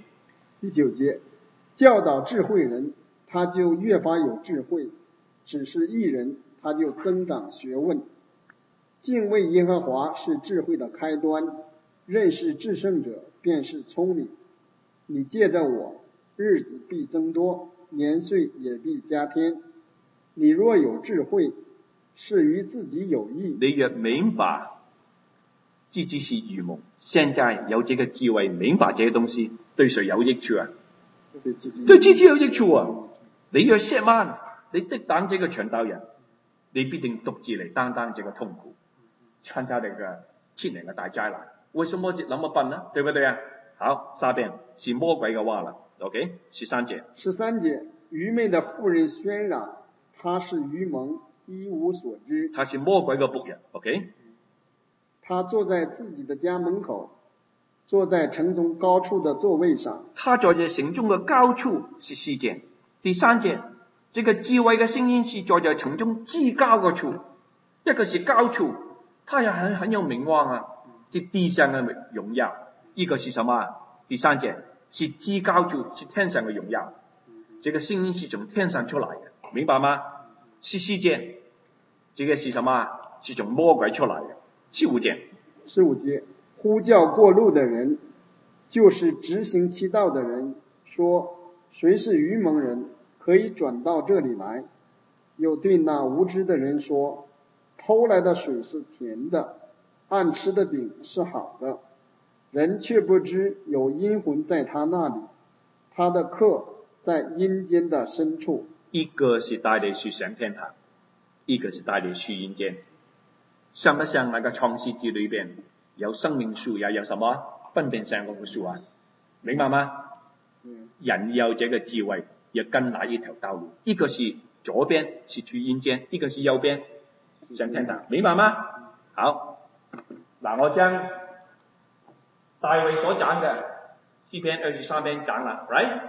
教导智慧人，他就越发有智慧；只是义人，他就增长学问。敬畏耶和华是智慧的开端，认识至圣者便是聪明。你借着我，日子必增多，年岁也必加添。你若有智慧，是于自己有益。 你若明白自己是愚蒙，现在有这个智慧，明白这些东西，对谁有益处啊？对自己有益处啊！你若亵慢，你抵挡这个傳道人，你必定獨自嚟擔當這個痛苦，參加這個千年的大災難。為什麼那麼笨呢？對不對啊？好，下邊是魔鬼的話了。OK， 13節， 愚昧的婦人喧嚷，他是愚蒙，一無所知。 他是魔鬼的僕人。OK， 他坐在自己的家門口，坐在城中高處的座位上。 他坐在城中的高處是4節。第3節，這個智慧的聲音是坐在城中至高的處，一個是高處，他也很有名望啊，是地上的榮耀。一個是什麼？第3節是至高處，是天上的榮耀。這個聲音是從天上出來的，明白嗎？14節，這個是什麼？是從魔鬼出來的。15節， 呼叫過路的人，就是直行其道的人，說誰是愚蒙人，可以轉到這裡來。又對那無知的人說，偷來的水是甜的，暗吃的餅是好的。人卻不知有陰魂在他那裡，他的客在陰間的深處。 一個是帶你去上天堂，一個是帶你去陰間。像不像那個創世記裡邊有生命樹，也有什麼分辨善惡的樹啊？明白嗎？人有這個智慧，要跟哪一條道路？一個是左邊是去陰間，一個是右邊上天堂，明白嗎？好，嗱，我將大衛所講嘅詩篇23篇講了 ，right？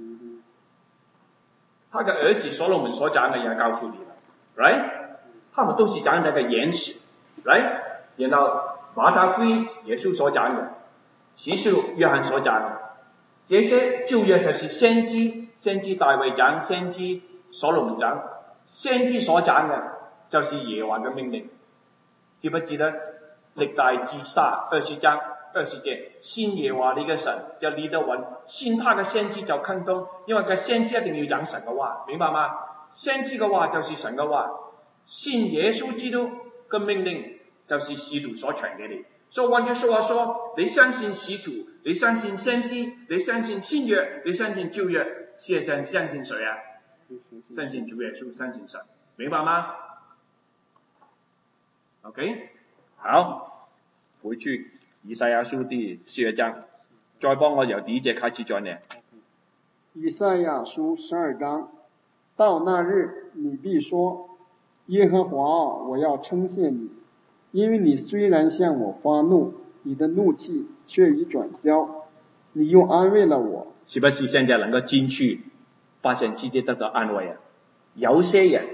他的兒子所羅門所講嘅也告訴你了 ，right？ 他們都是講那個原始 ，right？ 然後馬太福音耶穌所講的，啟示錄約翰所講的，這些舊約就是先知大衛講，先知所羅門講，先知所講嘅就是耶和華嘅命令。記不記得歷代志下20章20節，信耶和華你嘅神就立得穩，信他嘅先知就亨通，因為個先知一定要講神嘅話，明白嗎？先知嘅話就是神嘅話，信耶穌基督嘅命令就是使徒所傳給你。所以換句說話說，你相信使徒，你相信先知，你相信新約，你相信舊約，事實上相信誰啊？相信主耶穌，相信神，明白嗎 ？OK， 好，回去以賽亞書第12章，再幫我由第1節開始再念。 以賽亞書12章，到那日你必說，耶和華，我要稱謝你，因為你雖然向我發怒，你的怒氣卻已轉消，你又安慰了我。 是不是現在能夠進去發現自己得到安慰啊？有些人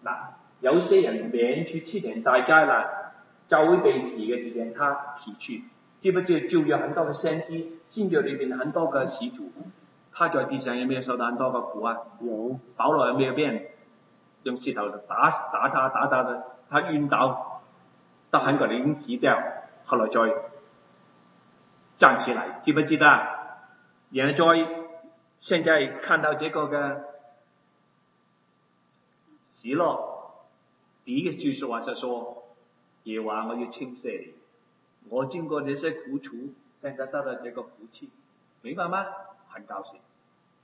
免去7年大災難，就會被提嘅時間，他提去。知不知舊約很多嘅先知，新約裏邊很多嘅使徒，他在地上有沒有受到很多嘅苦啊？ 有。 保羅有沒有俾人用石頭打他，他暈倒，到很可能已經死掉，後來再站起來，知不知道？然後再現在看到這個嘅喜樂，第一句說話是說，耶和華我要稱謝你，我經過這些苦楚，現在得到這個福氣，明白嗎？很高興，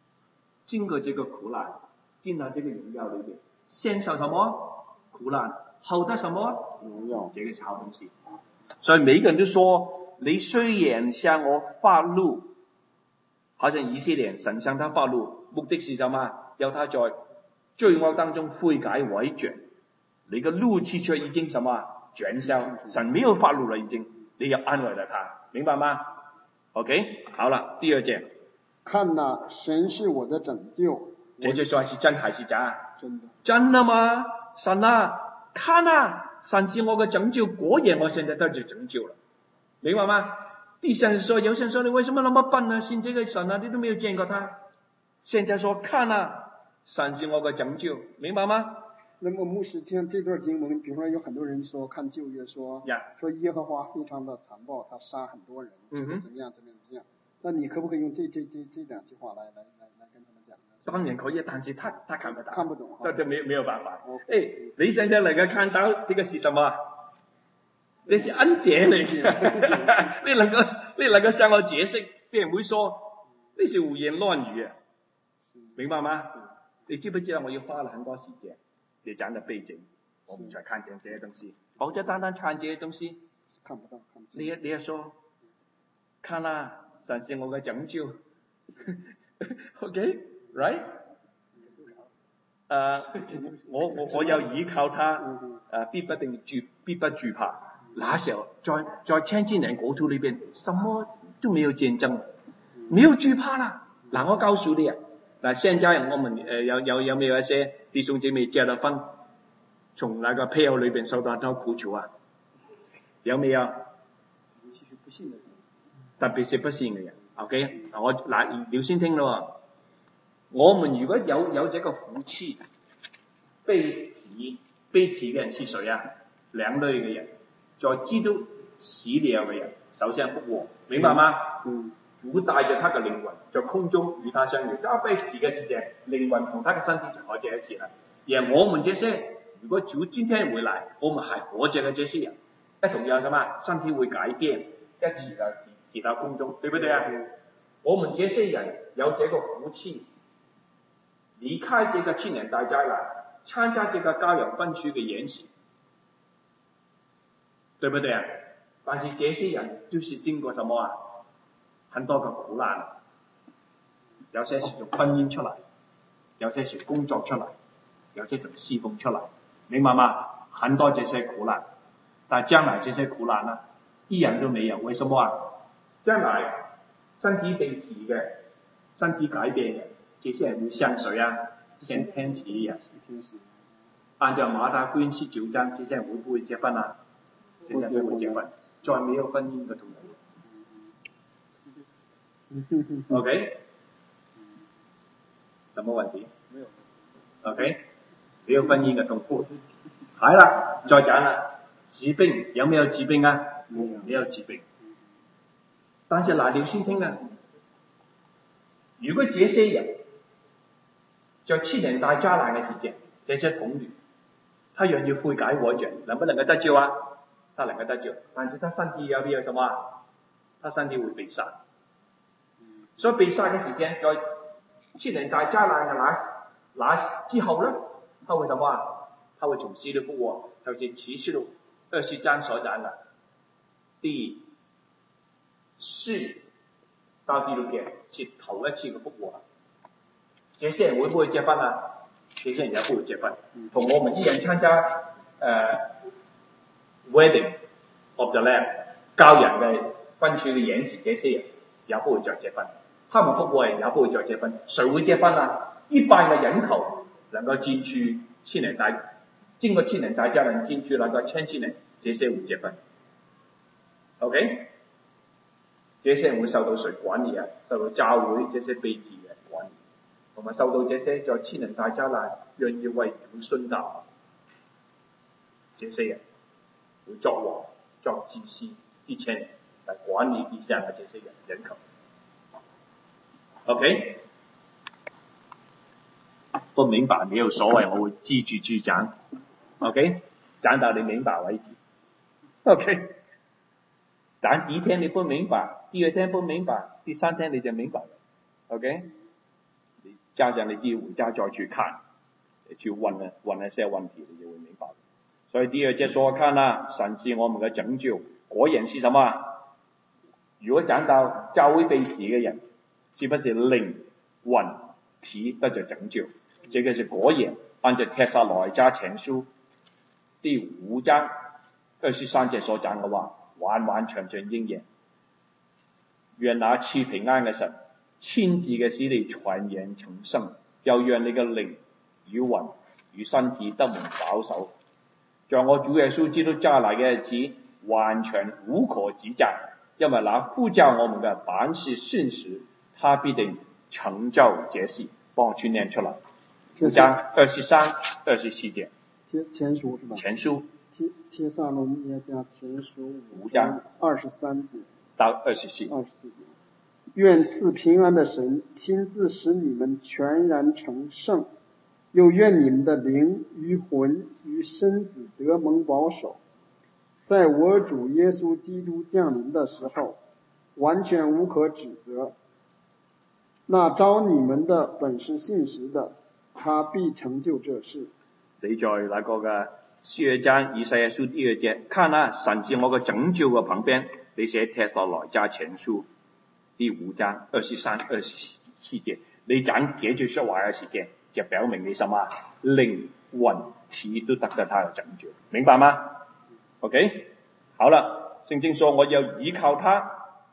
經過這個苦難，進到這個榮耀裏面，先受什麼苦難？ 好的什么？ 荣耀。 这个是好东西。所以每个人都说，你虽然向我发怒，好像以色列神向他发怒，目的是什么？要他在罪惡當中悔改委轉，你嘅怒氣卻已經什麼轉消，神沒有發怒了已經，你要安慰了他，明白嗎 ？OK， 好了，第二節。 看哪，神是我的拯救。 這句說係真還是假？ 真的。 真的嗎？神啊，看啊，神是我嘅拯救，果然我現在得着拯救了，明白嗎？地上說，有些人說你為什麼那麼笨啊？信這個神啊，你都沒有見過他。現在說看啊。神是我嘅拯救，明白嗎？ 那麼牧師聽這段經文，比如說有很多人說看舊約說，說耶和華非常的殘暴，他殺很多人，怎麼樣。那你可不可以用這兩句話來跟他們講呢？ 當然可以，但是他看不到， 看不懂， 那就沒有辦法。你現在能夠看到這個是什麼？這是恩典嚟嘅，你能夠向我解釋，別人會說呢是胡言亂語啊，明白嗎？你知不知道我要花了很多時間你講的背景，我們才看見這些東西。否則單單看這些東西， 看不到。 你也說，看啦，神是我嘅拯救，OK， right？我要依靠他，必不懼怕。那時候在千禧年國土裏邊，什麼都沒有戰爭，沒有懼怕啦。嗱，我告訴你啊。嗱，現在我們有沒有一些弟兄姐妹結了婚，從那個配偶裏邊受到很苦楚啊？有沒有？特別是不信嘅人 ，OK？ 你先聽咯。我們如果有這個福氣，被提嘅人是誰啊？兩類嘅人，在基督死了嘅人，首先復活，明白嗎？主帶着他的靈魂在空中與他相遇，當被提嘅時間，靈魂同他的身體就合在一起了。而我們這些，如果主今天回來，我們還活着嘅這些人，一同有什麼？身體會改變，一起的提到空中，對不對啊？我們這些人有這個福氣，離開這個千年大災難，參加這個羔羊分區嘅演習，對不對啊？但是這些人就是經過什麼啊？很多嘅苦難，有些是從婚姻出嚟，有些是工作出嚟，有些從侍奉出嚟，明白嗎？很多這些苦難，但將來這些苦難呢，一人都沒有。為什麼啊？將來身體被提嘅，身體改變嘅，這些人會像誰啊？像天使一樣。按照馬太福音19章，這些人會不會結婚啊？現在不會結婚，再沒有婚姻嘅痛苦。OK， 什麼問題？沒有。OK， 沒有婚姻嘅痛苦。係啦，再講啦，治病有沒有治病啊？沒有治病。但是嗱，你先聽啊，如果這些人在千年大災難嘅時節，這些統領，他若要悔改改正，能不能夠得救啊？他能夠得救，但是他身體有沒有什麼啊？他身體會被殺。所以被殺嘅時間，在千年大災難嘅那之後呢，他會什麼啊？他會從死裏復活，就是啟示錄20章所講嘅第4到第6節，是頭一次嘅復活。這些人會不會結婚啊？這些人也不會結婚，同我們一樣參加Wedding of the Lamb 教人嘅婚娶嘅演示，這些人也不會再結婚。他們復活人也不會再結婚，誰會結婚啊？一般嘅人口能夠進去經過千年大災難進去那個千禧年，這些會結婚。OK， 這些人會受到誰管理啊？受到教會這些被提嘅管理，同埋受到這些在千年大災難願意為主殉道，這些人會作王作祭司1000年來管理地上嘅這些人口。OK， 不明白沒有所謂，我會記住講。OK， 講到你明白為止。OK， 但第一天你不明白，第二天不明白，第三天你就明白了。OK， 你加上你自己回家再去看，去問一些問題，你就會明白。 所以第二节说看啊，神是我们的拯救，果然是什么？如果讲到教会被提的人，是不是灵魂体得着拯救？这个是果然，按照帖撒罗尼迦前书第5章23节所讲的话，完完全全应验。愿那赐平安的神亲自嘅使你全然成圣，又讓你嘅靈與魂與身體得蒙保守，像我主耶穌基督再來嘅日子，完全無可指責，因為那呼召我們嘅本是信實，他必定成就這事。幫我去念出來，5章23、24節。 前書是吧？ 前書。 帖撒罗尼迦前书 5章 23节到24節。 愿赐平安的神亲自使你们全然成圣，又愿你们的灵与魂与身子得蒙保守，在我主耶稣基督降临的时候，完全无可指责。那招你们的本是信实的，他必成就這事。 你在那個嘅書章以賽亞書第2節，看啊，神是我嘅拯救嘅旁邊，你寫帖撒羅尼迦前書第5章23、24節，你講這句說話嘅時間，就表明你什麼？靈魂體都得到他的拯救，明白嗎 ？OK， 好了，聖經說我要依靠他，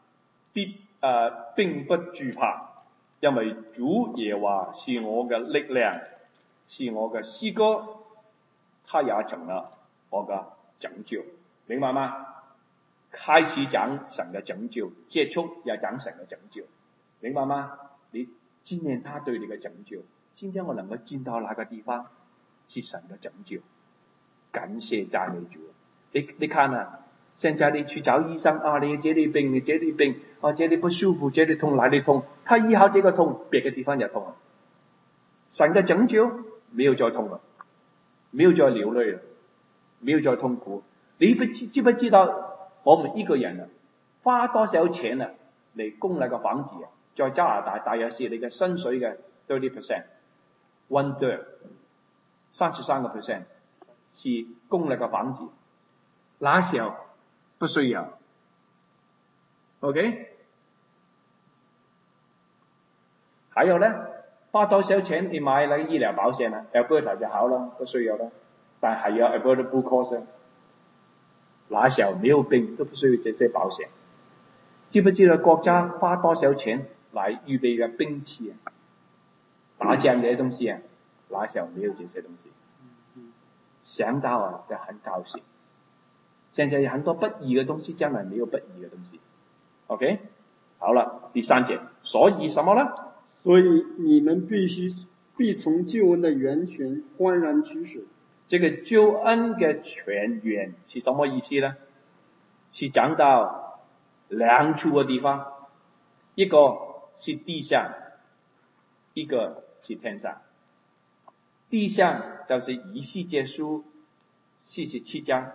並不懼怕，因為主耶和華是我嘅力量，是我嘅詩歌，他也成了我嘅拯救，明白嗎？開始講神嘅拯救，結束也講神嘅拯救，明白嗎？你紀念他對你嘅拯救，今天我能夠進到那個地方，是神嘅拯救，感謝讚美主。你看啊，現在你去找醫生啊，你這裏病，你這裏病，啊這裏不舒服，這裏痛，哪裏痛，他醫好這個痛，別嘅地方也痛了。神嘅拯救沒有再痛了，沒有再流淚了，沒有再痛苦。你知不知道？我們一個人啊，花多少錢啊嚟供那個房子啊？在加拿大大約是你嘅薪水嘅 30%，1 third 33%是供那個房子，那時候不需要 ，OK？ 還有呢，花多少錢你買那個醫療保險啊 ？Alberta 就好了，不需要了，但還要 Alberta Blue Cross。那時候沒有病都不需要這些保險，知不知道國家花多少錢來預備嘅兵器啊？打仗這些東西啊，那時候沒有這些東西，想到啊就很高興。現在有很多不義嘅東西，將來沒有不義嘅東西。OK， 好了，第3節，所以什麼呢？ 所以你們必從救恩的源泉歡然取水。 這個救恩嘅泉源是什麼意思呢？是講到兩處嘅地方，一個是地上，一個是天上。地上就是以西結書47章，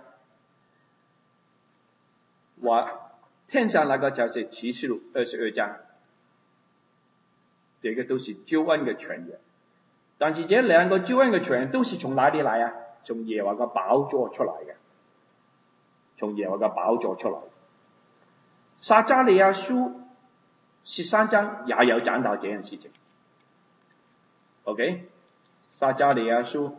天上那個就是啟示錄22章，這個都是救恩嘅泉源。但是這兩個救恩嘅泉都是從哪裡來啊？從耶和華嘅寶座出來嘅，從耶和華嘅寶座出來。撒迦利亞書13章也有講到這件事情。OK， 撒迦利亞書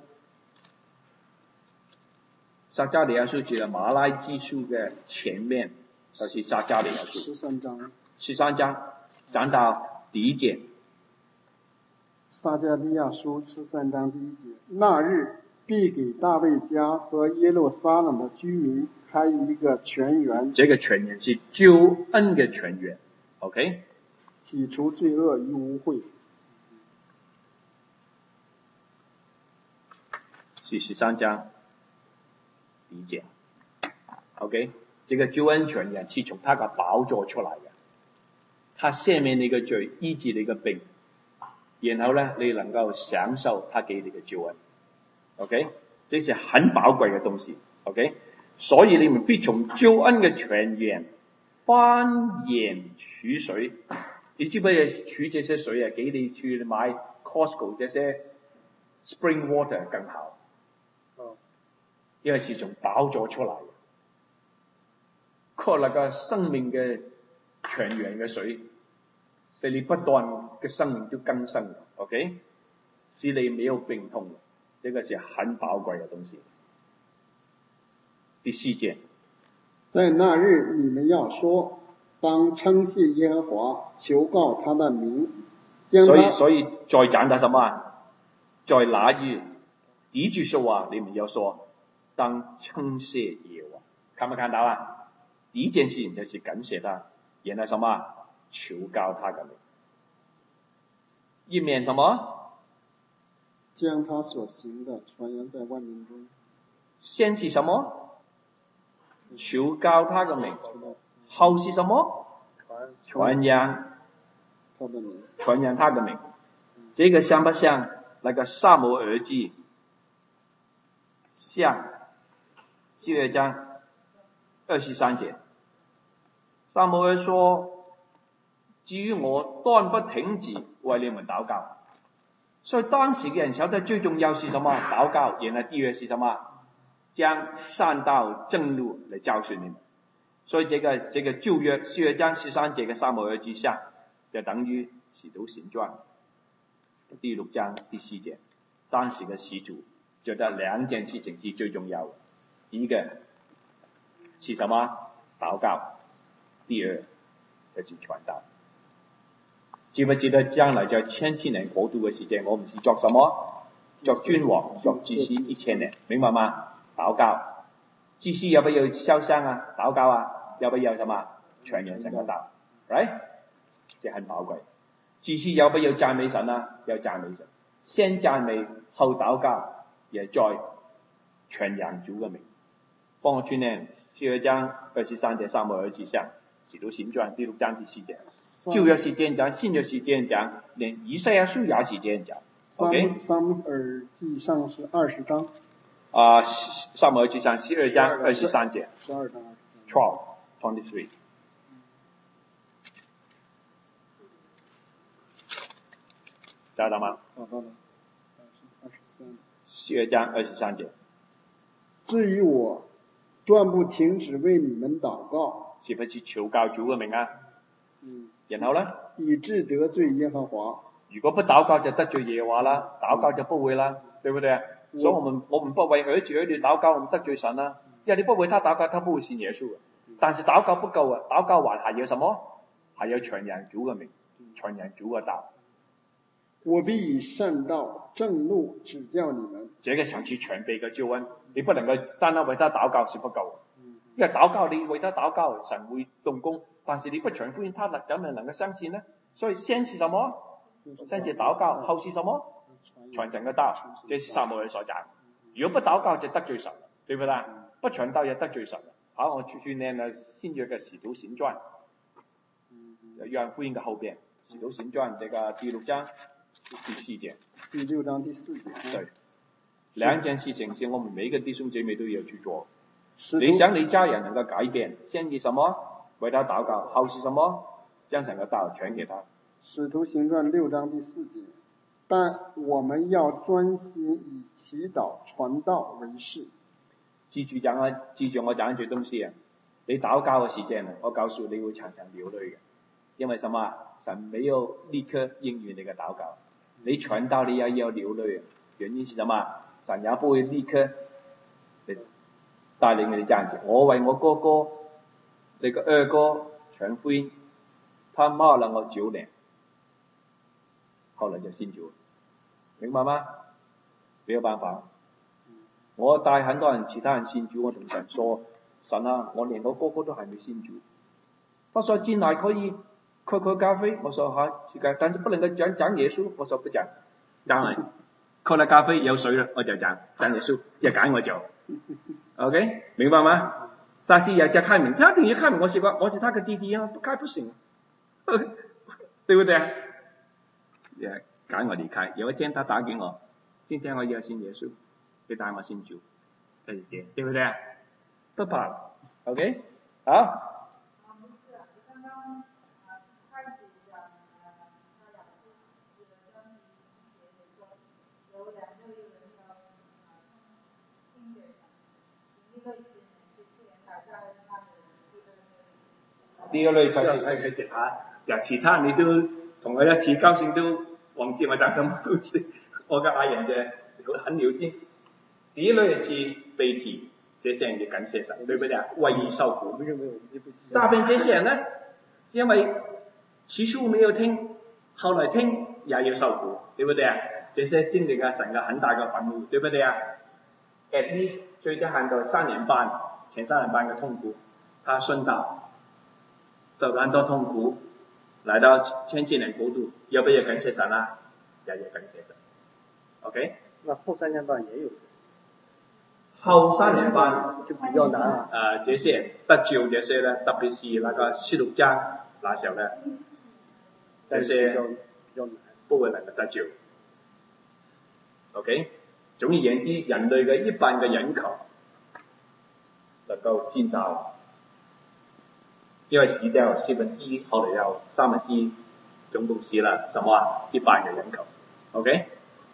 就係馬拉基書嘅前面，就是撒迦利亞書13章講到第一節。 撒迦利亞書13章第1節，那日必給大衛家和耶路撒冷的居民開一個泉源。 這個泉源是救恩嘅泉源 ，OK？ 洗除罪惡與污穢。 是13章第一節 ，OK？ 這個救恩泉源是從他嘅寶座出來嘅，他赦免你嘅罪，醫治你嘅病。然後呢，你能夠享受他給你的救恩 ，OK？ 這是很寶貴的東西 ，OK？ 所以你們必從救恩的泉源歡然取水。你知不知取這些水啊？給你去買 Costco 這些 spring water 更好。 因為是從寶座出嚟嘅，靠那個生命嘅泉源嘅水，使你不斷嘅生命都更新 ，OK， 使你沒有病痛，這個是很寶貴嘅東西。第4節， 在那日你們要說，當稱謝耶和華，求告他的名， 所以再講到什麼？在那日，第一句說話你們要說，當稱謝耶和華，看沒看到啊？第一件事情就是感謝他，然後什麼？求告他的名。一面什麼？ 將他所行的傳揚在萬民中。 先是什麼？求告他的名。後是什麼？傳揚他的名。這個像不像那個撒母耳記？像12章23節。撒母耳說：至於我，斷不停止為你們禱告。所以當時嘅人曉得最重要是什麼？禱告。然後第二是什麼？將善道正路嚟教訓你們。所以這個舊約12章13節嘅撒母耳記下，就等於使徒行傳第6章第4節。當時嘅使徒覺得兩件事情是最重要的，一個是什麼？禱告。第二就是傳道。記不記得將來在1700年國度嘅時間，我們是作什麼？作君王、作祭司1000年，明白嗎？禱告。祭司要不要燒香啊？禱告啊？要不要什麼？傳揚神嘅道 ，right？ 這很寶貴。祭司要不要讚美神啊？要讚美神。先讚美後禱告，也再傳揚主嘅名。幫我去念12章23節撒母耳記上，使徒行傳第6章第4節。舊約是這樣講，新約是這樣講，連以賽亞書也是這樣講。OK。 撒母耳記上是20章。 撒母耳記上12章23節。 12章 23。找到嗎？ 找到了。 12章23節。 至於我，斷不停止為你們禱告。 是不是求告主嘅名啊？然後呢？ 以致得罪耶和華。 如果不禱告就得罪耶和華啦，禱告就不會啦，對不對啊？所以我們不為兒子兒女禱告，我們得罪神啦。因為你不為他禱告，他不會信耶穌。但是禱告不夠啊，禱告還有什麼？還有傳揚主嘅名，傳揚主嘅道。 我必以善道正路指教你們。 這個才是全備嘅救恩，你不能夠單單為他禱告是不夠。因為禱告你為他禱告，神會動工，但是你不傳福音，他怎麼能夠相信呢？所以先是什麼？先是禱告，後是什麼？傳神嘅道，這是撒母耳所講。如果不禱告就得罪神，對不對？不傳道也得罪神。好，我去念了新約嘅使徒行傳，約翰福音嘅後邊，使徒行傳這個第6章第4節。 第6章第4節。 對，兩件事情是我們每個弟兄姐妹都要去做。你想你家人能夠改變，先是什麼？為他禱告，後是什麼？將神嘅道傳給他。 使徒行傳6章第4節。但我們要專心以祈禱傳道為事。 記住我講一句東西啊！你禱告嘅時間啊，我告訴你會常常流淚嘅，因為什麼？神沒有立刻應允你嘅禱告。你傳道你也要流淚啊，原因是什麼？神也不會立刻帶領你這樣子。我為我哥哥，那個二哥傳福音，他罵了我9年，後來就信主，明白嗎？沒有辦法。我帶很多人，其他人信主，我同神說：神啊，我連我哥哥都還沒信主。他說進來可以喝咖啡，我說好，但是不能夠講耶穌，我說不講。當然，喝了咖啡有水了，我就講耶穌，一講我就。OK， 明白嗎？下次要開名，他一定要開名，我是他的弟弟啊，不開不行，對不對啊？也趕我離開。有一天他打給我，今天我要信耶穌，你帶我信主，對不對啊？不怕 ，OK， 好。 第二类就是可以给他讲其他你都同我一起高兴都忘记我讲什么东西，我跟阿人的很有心。第一类是被提，这些人就感谢神，对不对？为义受苦。大部分这些人呢，因为起初没有听，后来听也要受苦，对不对啊？这些经历了神的很大的愤怒，对不对啊 ？At least 最低限度3年半，前3年半的痛苦，他顺道受了很多痛苦，来到千禧年国度，要不要感谢神啊？也要感谢神。OK？ 那后3年半也有。 後3年半就比較難這些得救這些呢，特別是那個16章那時候呢，這些不會能夠得救。OK， 總而言之，人類嘅一半嘅人口能夠進到，因為死掉1/4，後來有1/3，總共死了什麼一半嘅人口。OK。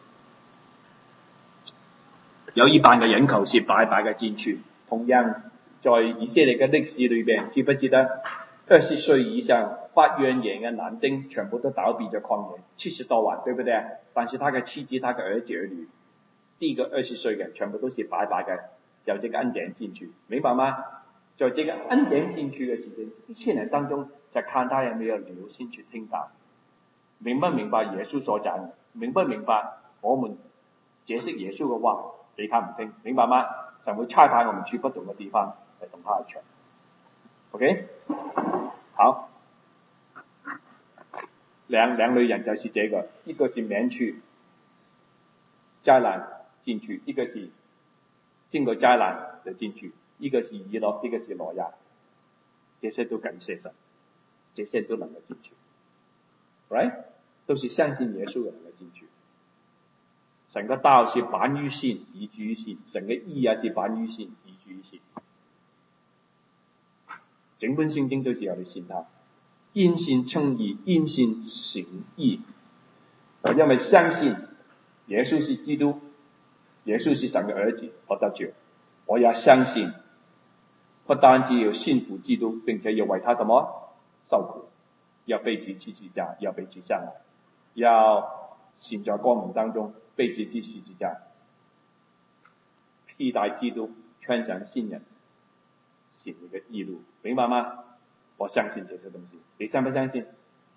有一半嘅人口是白白嘅進去，同樣在以色列嘅歷史裏邊，記不記得20歲以上發願言嘅男丁全部都倒閉咗曠野，70多萬，對不對？但是他嘅妻子、他嘅兒子兒女，第一個20歲嘅全部都是白白嘅，有這個恩典進去，明白嗎？在這個恩典進去嘅時間，1000年當中，就看他有沒有留心去聽到，明不明白耶穌所講？明不明白我們解釋耶穌嘅話？俾他唔聽，明白嗎？神會差派我們去不同嘅地方嚟同他去傳。OK， 好，兩類人就是這個，一個是免去災難進去，一個是經過災難就進去，一個是以諾，一個是挪亞，這些都感謝神，這些都能夠進去 ，right？ 都是相信耶穌嘅能夠進去。神嘅道是本於先，以至於先；神嘅義也是本於先，以至於先。整本聖經都是有你信他，因信稱義，因信行義。因為相信耶穌是基督，耶穌是神嘅兒子，我得救。我也相信，不單止要信服基督，並且要為他什麼受苦，要被釘十字架，要被釘上來，要行在光明當中。被釘十字架，替代基督，傳承信人，行一個義路，明白嗎？我相信這些東西，你相不相信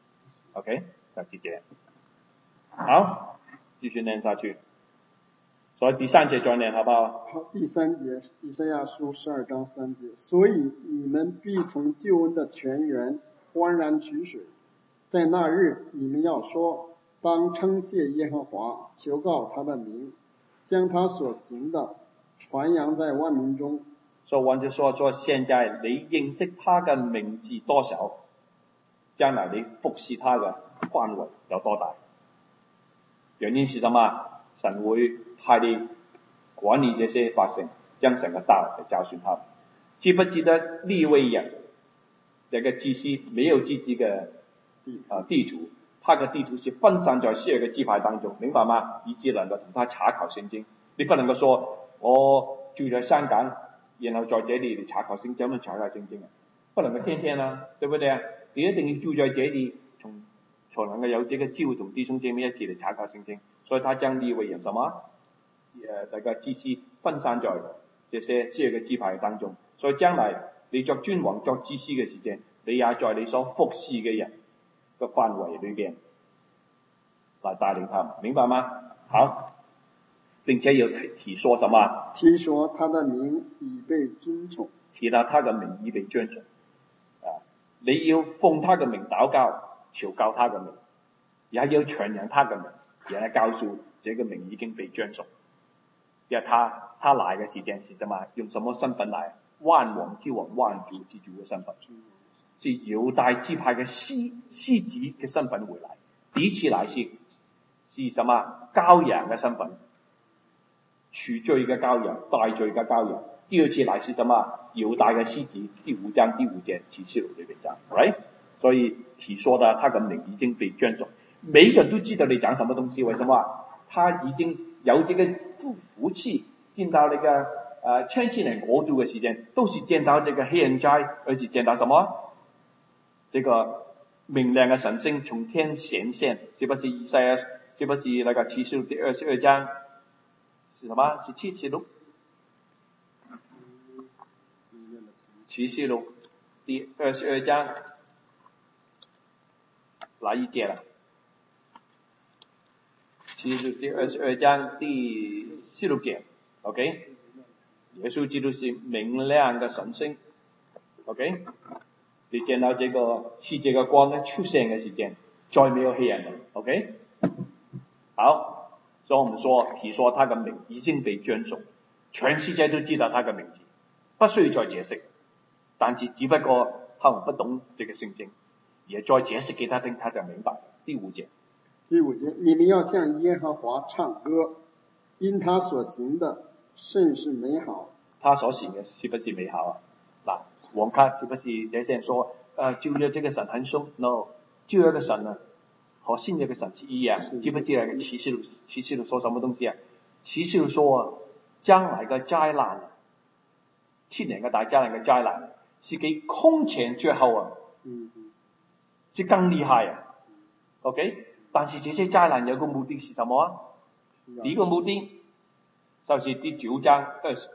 ？OK， 就是這樣。好，繼續念下去。所以第3節再念，好不好？ 好，第3節，以賽亞書12章3節，所以你們必從救恩的泉源歡然取水，在那日你們要說。當稱謝耶和華，求告他的名，將他所行的傳揚在萬民中。 所以換句話說，現在你認識他嘅名字多少，將來你服侍他嘅範圍有多大？原因是什麼？神會派你管理這些百姓，將神嘅道嚟教訓他們。記不記得利未人這個祭司沒有自己嘅地圖？他的地圖是分散在12個支派當中，明白嗎？以致能夠同他查考聖經。你不能夠說我住在香港，然後在這裡你查考聖經，怎麼查考聖經啊？不能夠天天啊，對不對啊？你一定要住在這裡，才能夠有這個機會同弟兄姐妹一起嚟查考聖經。所以他將利未人什麼那個祭司分散在這些12個支派當中。所以將來你作君王作祭司嘅時間，你也在你所服侍嘅人個範圍裏邊來帶領他們，明白嗎？好，並且要提說什麼？ 提說他的名已被尊崇， 提到他的名已被尊崇。你要奉他嘅名禱告，求告他嘅名，也要傳揚他嘅名，也要告訴這個名已經被尊崇。因為他來嘅時間是什麼？用什麼身份來？萬王之王、萬主之主嘅身份。是猶大支派嘅獅子嘅身份回來，第一次來是什麼？羔羊嘅身份，除罪嘅羔羊，代罪嘅羔羊。第二次來是什麼？猶大嘅獅子，第5章第5節啟示錄裏邊講 ，right？ 所以提說的，他嘅名已經被尊崇，每一個人都知道你講什麼東西，為什麼？他已經有這個福氣進到那個 1700国度的时间，都是见到这个黑人斋，而且见到什么？这个明亮的晨星从天显现，是不是以赛亚？是不是那个启示录第22章？是什么？是启示录？启示录第22章哪一节了？启示录第22章第16节 ，OK？ 耶稣基督是明亮的晨星 ，OK？ 你见到这个世界的光呢出现的时间，再没有黑暗了 ，OK？ 好，所以我们提说他的名已经被尊崇，全世界都知道他的名字，不需要再解释。但是只不过他们不懂这个圣经，也再解释给他听，他就明白。第5节， 你们要向耶和华唱歌，因他所行的甚是美好。 他所行的是不是美好啊？那我们看是不是有些人说，旧约这个神很凶 ？No， 旧约的神呢和新约的神是一样。记不记得启示录说什么东西啊？启示录说将来的灾难，7年的大灾难的灾难是给空前绝后啊，是更厉害啊。OK， 但是这些灾难有个目的是什么啊？第一个目的就是第9章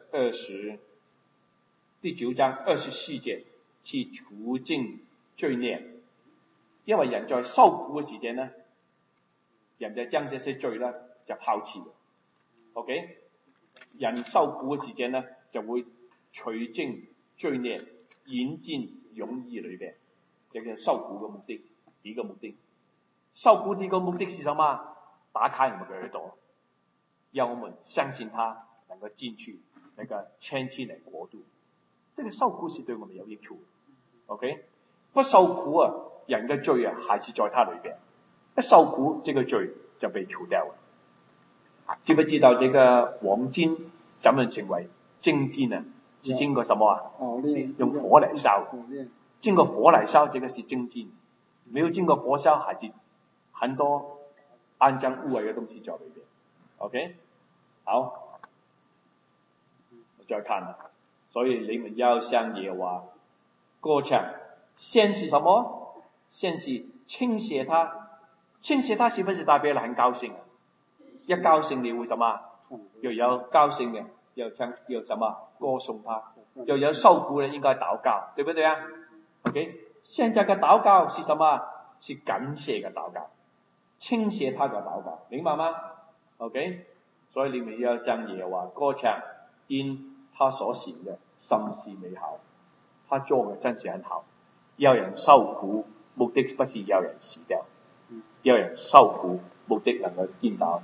24节，去除尽罪孽。因为人在受苦嘅时间呢，人就将这些罪呢就抛弃了。OK， 人受苦嘅时间呢，就会除尽罪孽，引进永义里边。这个受苦嘅目的，第一个目的。受苦第一个目的是什么？打开我们的耳朵，让我们相信他能够进去那个1700国度。这个受苦是对我们有益处 ，OK？ 不受苦啊，人的罪啊还是在他里边。一受苦，这个罪就被除掉了。知不知道这个黄金怎么成为真金呢？是经过什么啊？用火来烧，经过火来烧，这个是真金。没有经过火烧，还是很多肮脏污秽的东西在里边。OK， 好，我再看了。所以你们要向耶和华歌唱，先是什么？先是倾泻他，倾泻他是不是代表很高兴？一高兴你会什么？又有高兴的，有什么歌颂他，又有受苦的应该祷告，对不对啊 ？OK， 现在的祷告是什么？是感谢的祷告，倾泻他的祷告，明白吗 ？OK， 所以你们要向耶和华歌唱，因他所行的甚是美好，他做的真是很好。要人受苦，目的不是要人死掉，要人受苦，目的能够进到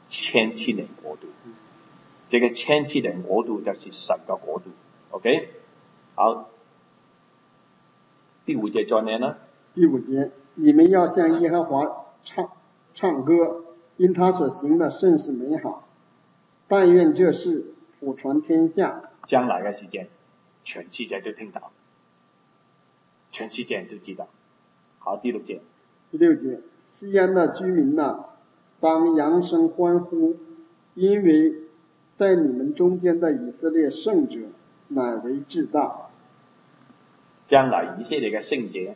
1700国度。这个1700国度就是神的国度。OK， 好，第5节再念呢？ 第5节，你们要向耶和华唱歌，因他所行的甚是美好。但愿这事普传天下。 将来的时间，全世界都听到，全世界人都知道。好，第6节。 西安的居民哪，当扬声欢呼，因为在你们中间的以色列圣者乃为至大。 将来以色列嘅聖者，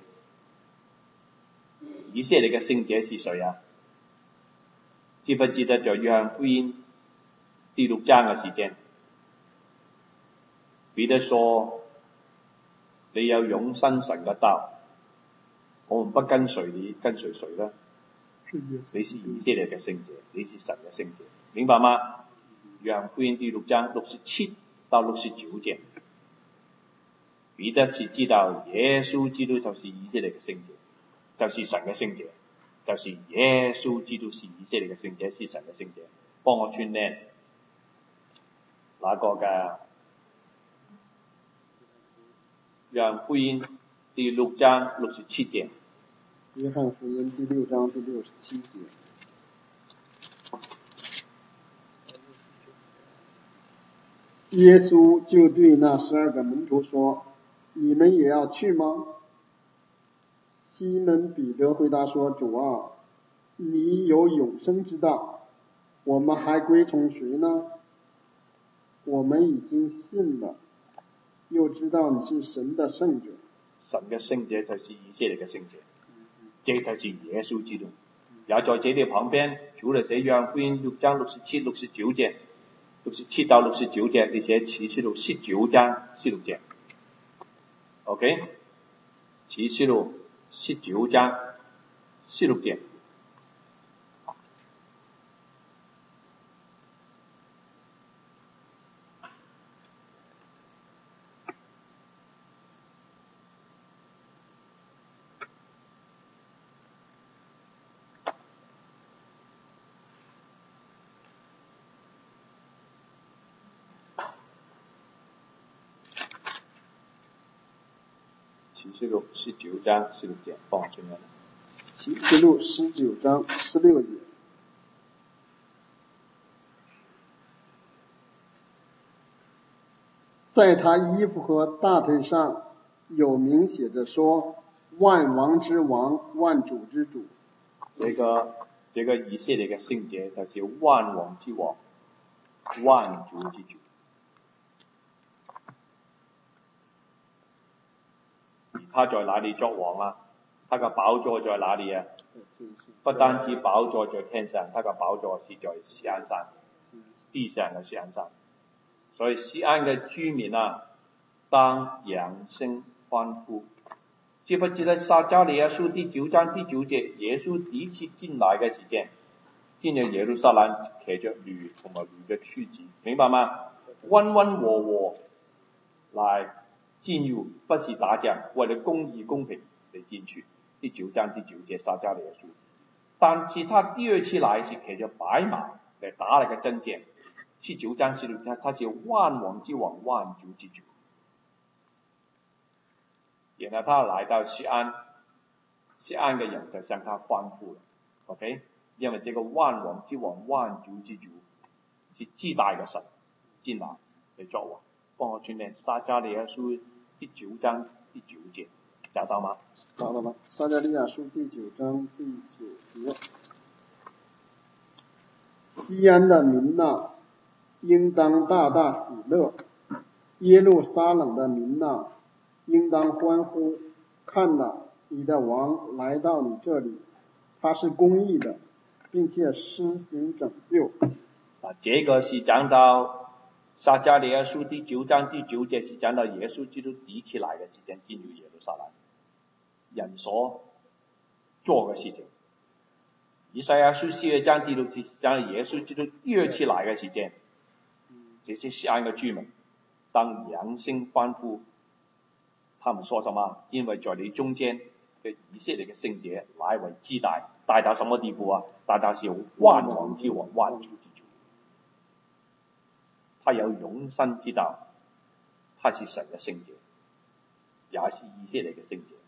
以色列嘅聖者是誰啊？知不知得在約翰福音第6章嘅時間，彼得說：你有永生神嘅道，我們不跟隨你，跟隨誰呢？你是以色列嘅聖者，你是神嘅聖者，明白嗎？約翰福音第6章67到69節。彼得是知道耶穌基督就是以色列嘅聖者，就是神嘅聖者，就是耶穌基督是以色列嘅聖者，是神嘅聖者。幫我串呢那個嘅約翰福音第6章67節。 約翰福音第6章第67節。耶穌就對那12個門徒說：你們也要去嗎？西門彼得回答說：主啊，你有永生之道，我們還歸從誰呢？ 我们已經信了，又知道你是神的聖者。 神嘅聖者就是以色列嘅聖者，這就是耶穌基督。也在這裏旁邊，除了寫約翰福音6章67、69節，67到69節，你寫啟示錄19章16節 ，OK？ 啟示錄19章16節。啟示錄19章16節，幫我出來。 啟示錄19章16節。在他衣服和大腿上有名寫着說：萬王之王，萬主之主。 這個以色列嘅聖者就是萬王之王，萬主之主。他在哪裏作王啊？他嘅寶座在哪裏啊？不單止寶座在天上，他嘅寶座是在錫安山，地上嘅錫安山。所以錫安嘅居民啊，當揚聲歡呼。知不知道撒迦利亞書第9章第9節，耶穌第一次進來嘅時間，進入耶路撒冷騎着驢同埋驢嘅駒子，明白嗎？溫溫和和來進入，不是打仗，為了公義公平嚟進去。第9章第9節撒迦利亞書。但是他第二次來是騎着白馬嚟打那個爭戰。19章16節，他是萬王之王，萬主之主。然後他來到錫安，錫安嘅人就向他歡呼了 ，OK？ 因為這個萬王之王、萬主之主是至大嘅神進來嚟作王。幫我轉念撒迦利亞書第9章第9節，找到嗎？ 找到了。撒迦利亞書第9章第9節。西安的民哪，應當大大喜樂；耶路撒冷的民哪，應當歡呼。看哪，你的王來到你這裡，他是公義的，並且施行拯救。 這個是講到撒迦利亞書第9章第9節，是講到耶穌基督第一次來嘅時間進入耶路撒冷，人所做嘅事情。以賽亞書42章第6節，是講到耶穌基督第二次來嘅時間，這些錫安嘅居民當揚聲歡呼。他們說什麼？因為在你中間嘅以色列嘅聖者乃為至大，大到什麼地步啊？大到是萬王之王，萬主之主。他有永生之道，他是神嘅聖者，也是以色列嘅聖者。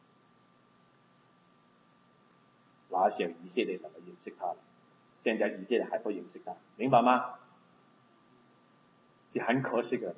那時候以色列能夠認識他，現在以色列還不認識他，明白嗎？是很可惜嘅。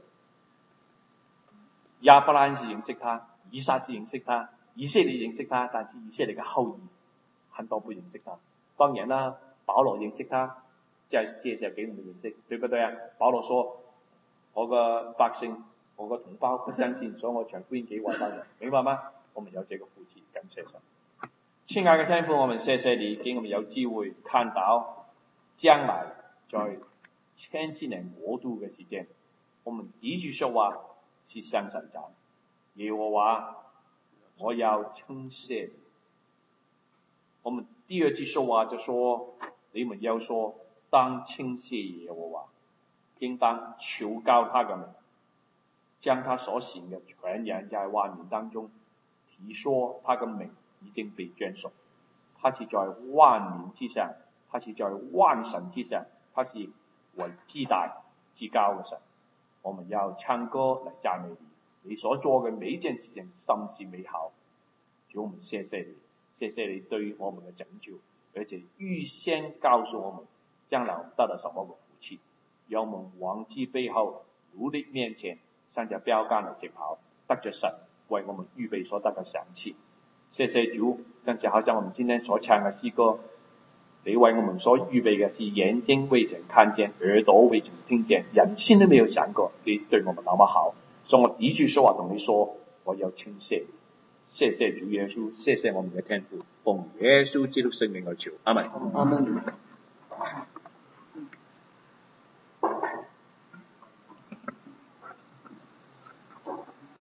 亞伯蘭是認識他，以撒是認識他，以色列認識他，但是以色列嘅後裔很多不認識他。當然啦，保羅認識他，在介紹給我們認識，對不對啊？保羅說：我個百姓，我個同胞不相信，所以我傳福音給外邦人，明白嗎？我們有這個福氣，感謝神。親愛嘅天父，我們謝謝你，給我們有機會看到將來在千年國度嘅時間，我們第一句說話是向神講：耶和華，我要稱謝你。我們第二句說話就說：你們要說，當稱謝耶和華，應當求告他嘅名，將他所行嘅傳揚在萬民當中，提說他嘅名已經被尊崇，他是在萬民之上，他是在萬神之上，他是為至大至高嘅神。我們要唱歌來讚美你，你所做嘅每一件事情甚是美好。主，我們謝謝你，謝謝你對於我們嘅拯救，而且預先告訴我們將來得到什麼嘅福氣，讓我們忘記背後，努力面前，向着標杆嚟直跑，得着神為我們預備所得嘅賞賜。謝謝主，更是好像我們今天所唱嘅詩歌， 你为我们所预备的是眼睛未曾看见，耳朵未曾听见，人心都没有想过你对我们那么好。所以我第一句说话同你说，我要称谢你，谢谢主耶稣，谢谢我们的天父，奉耶稣基督圣名而求，阿门。 阿门。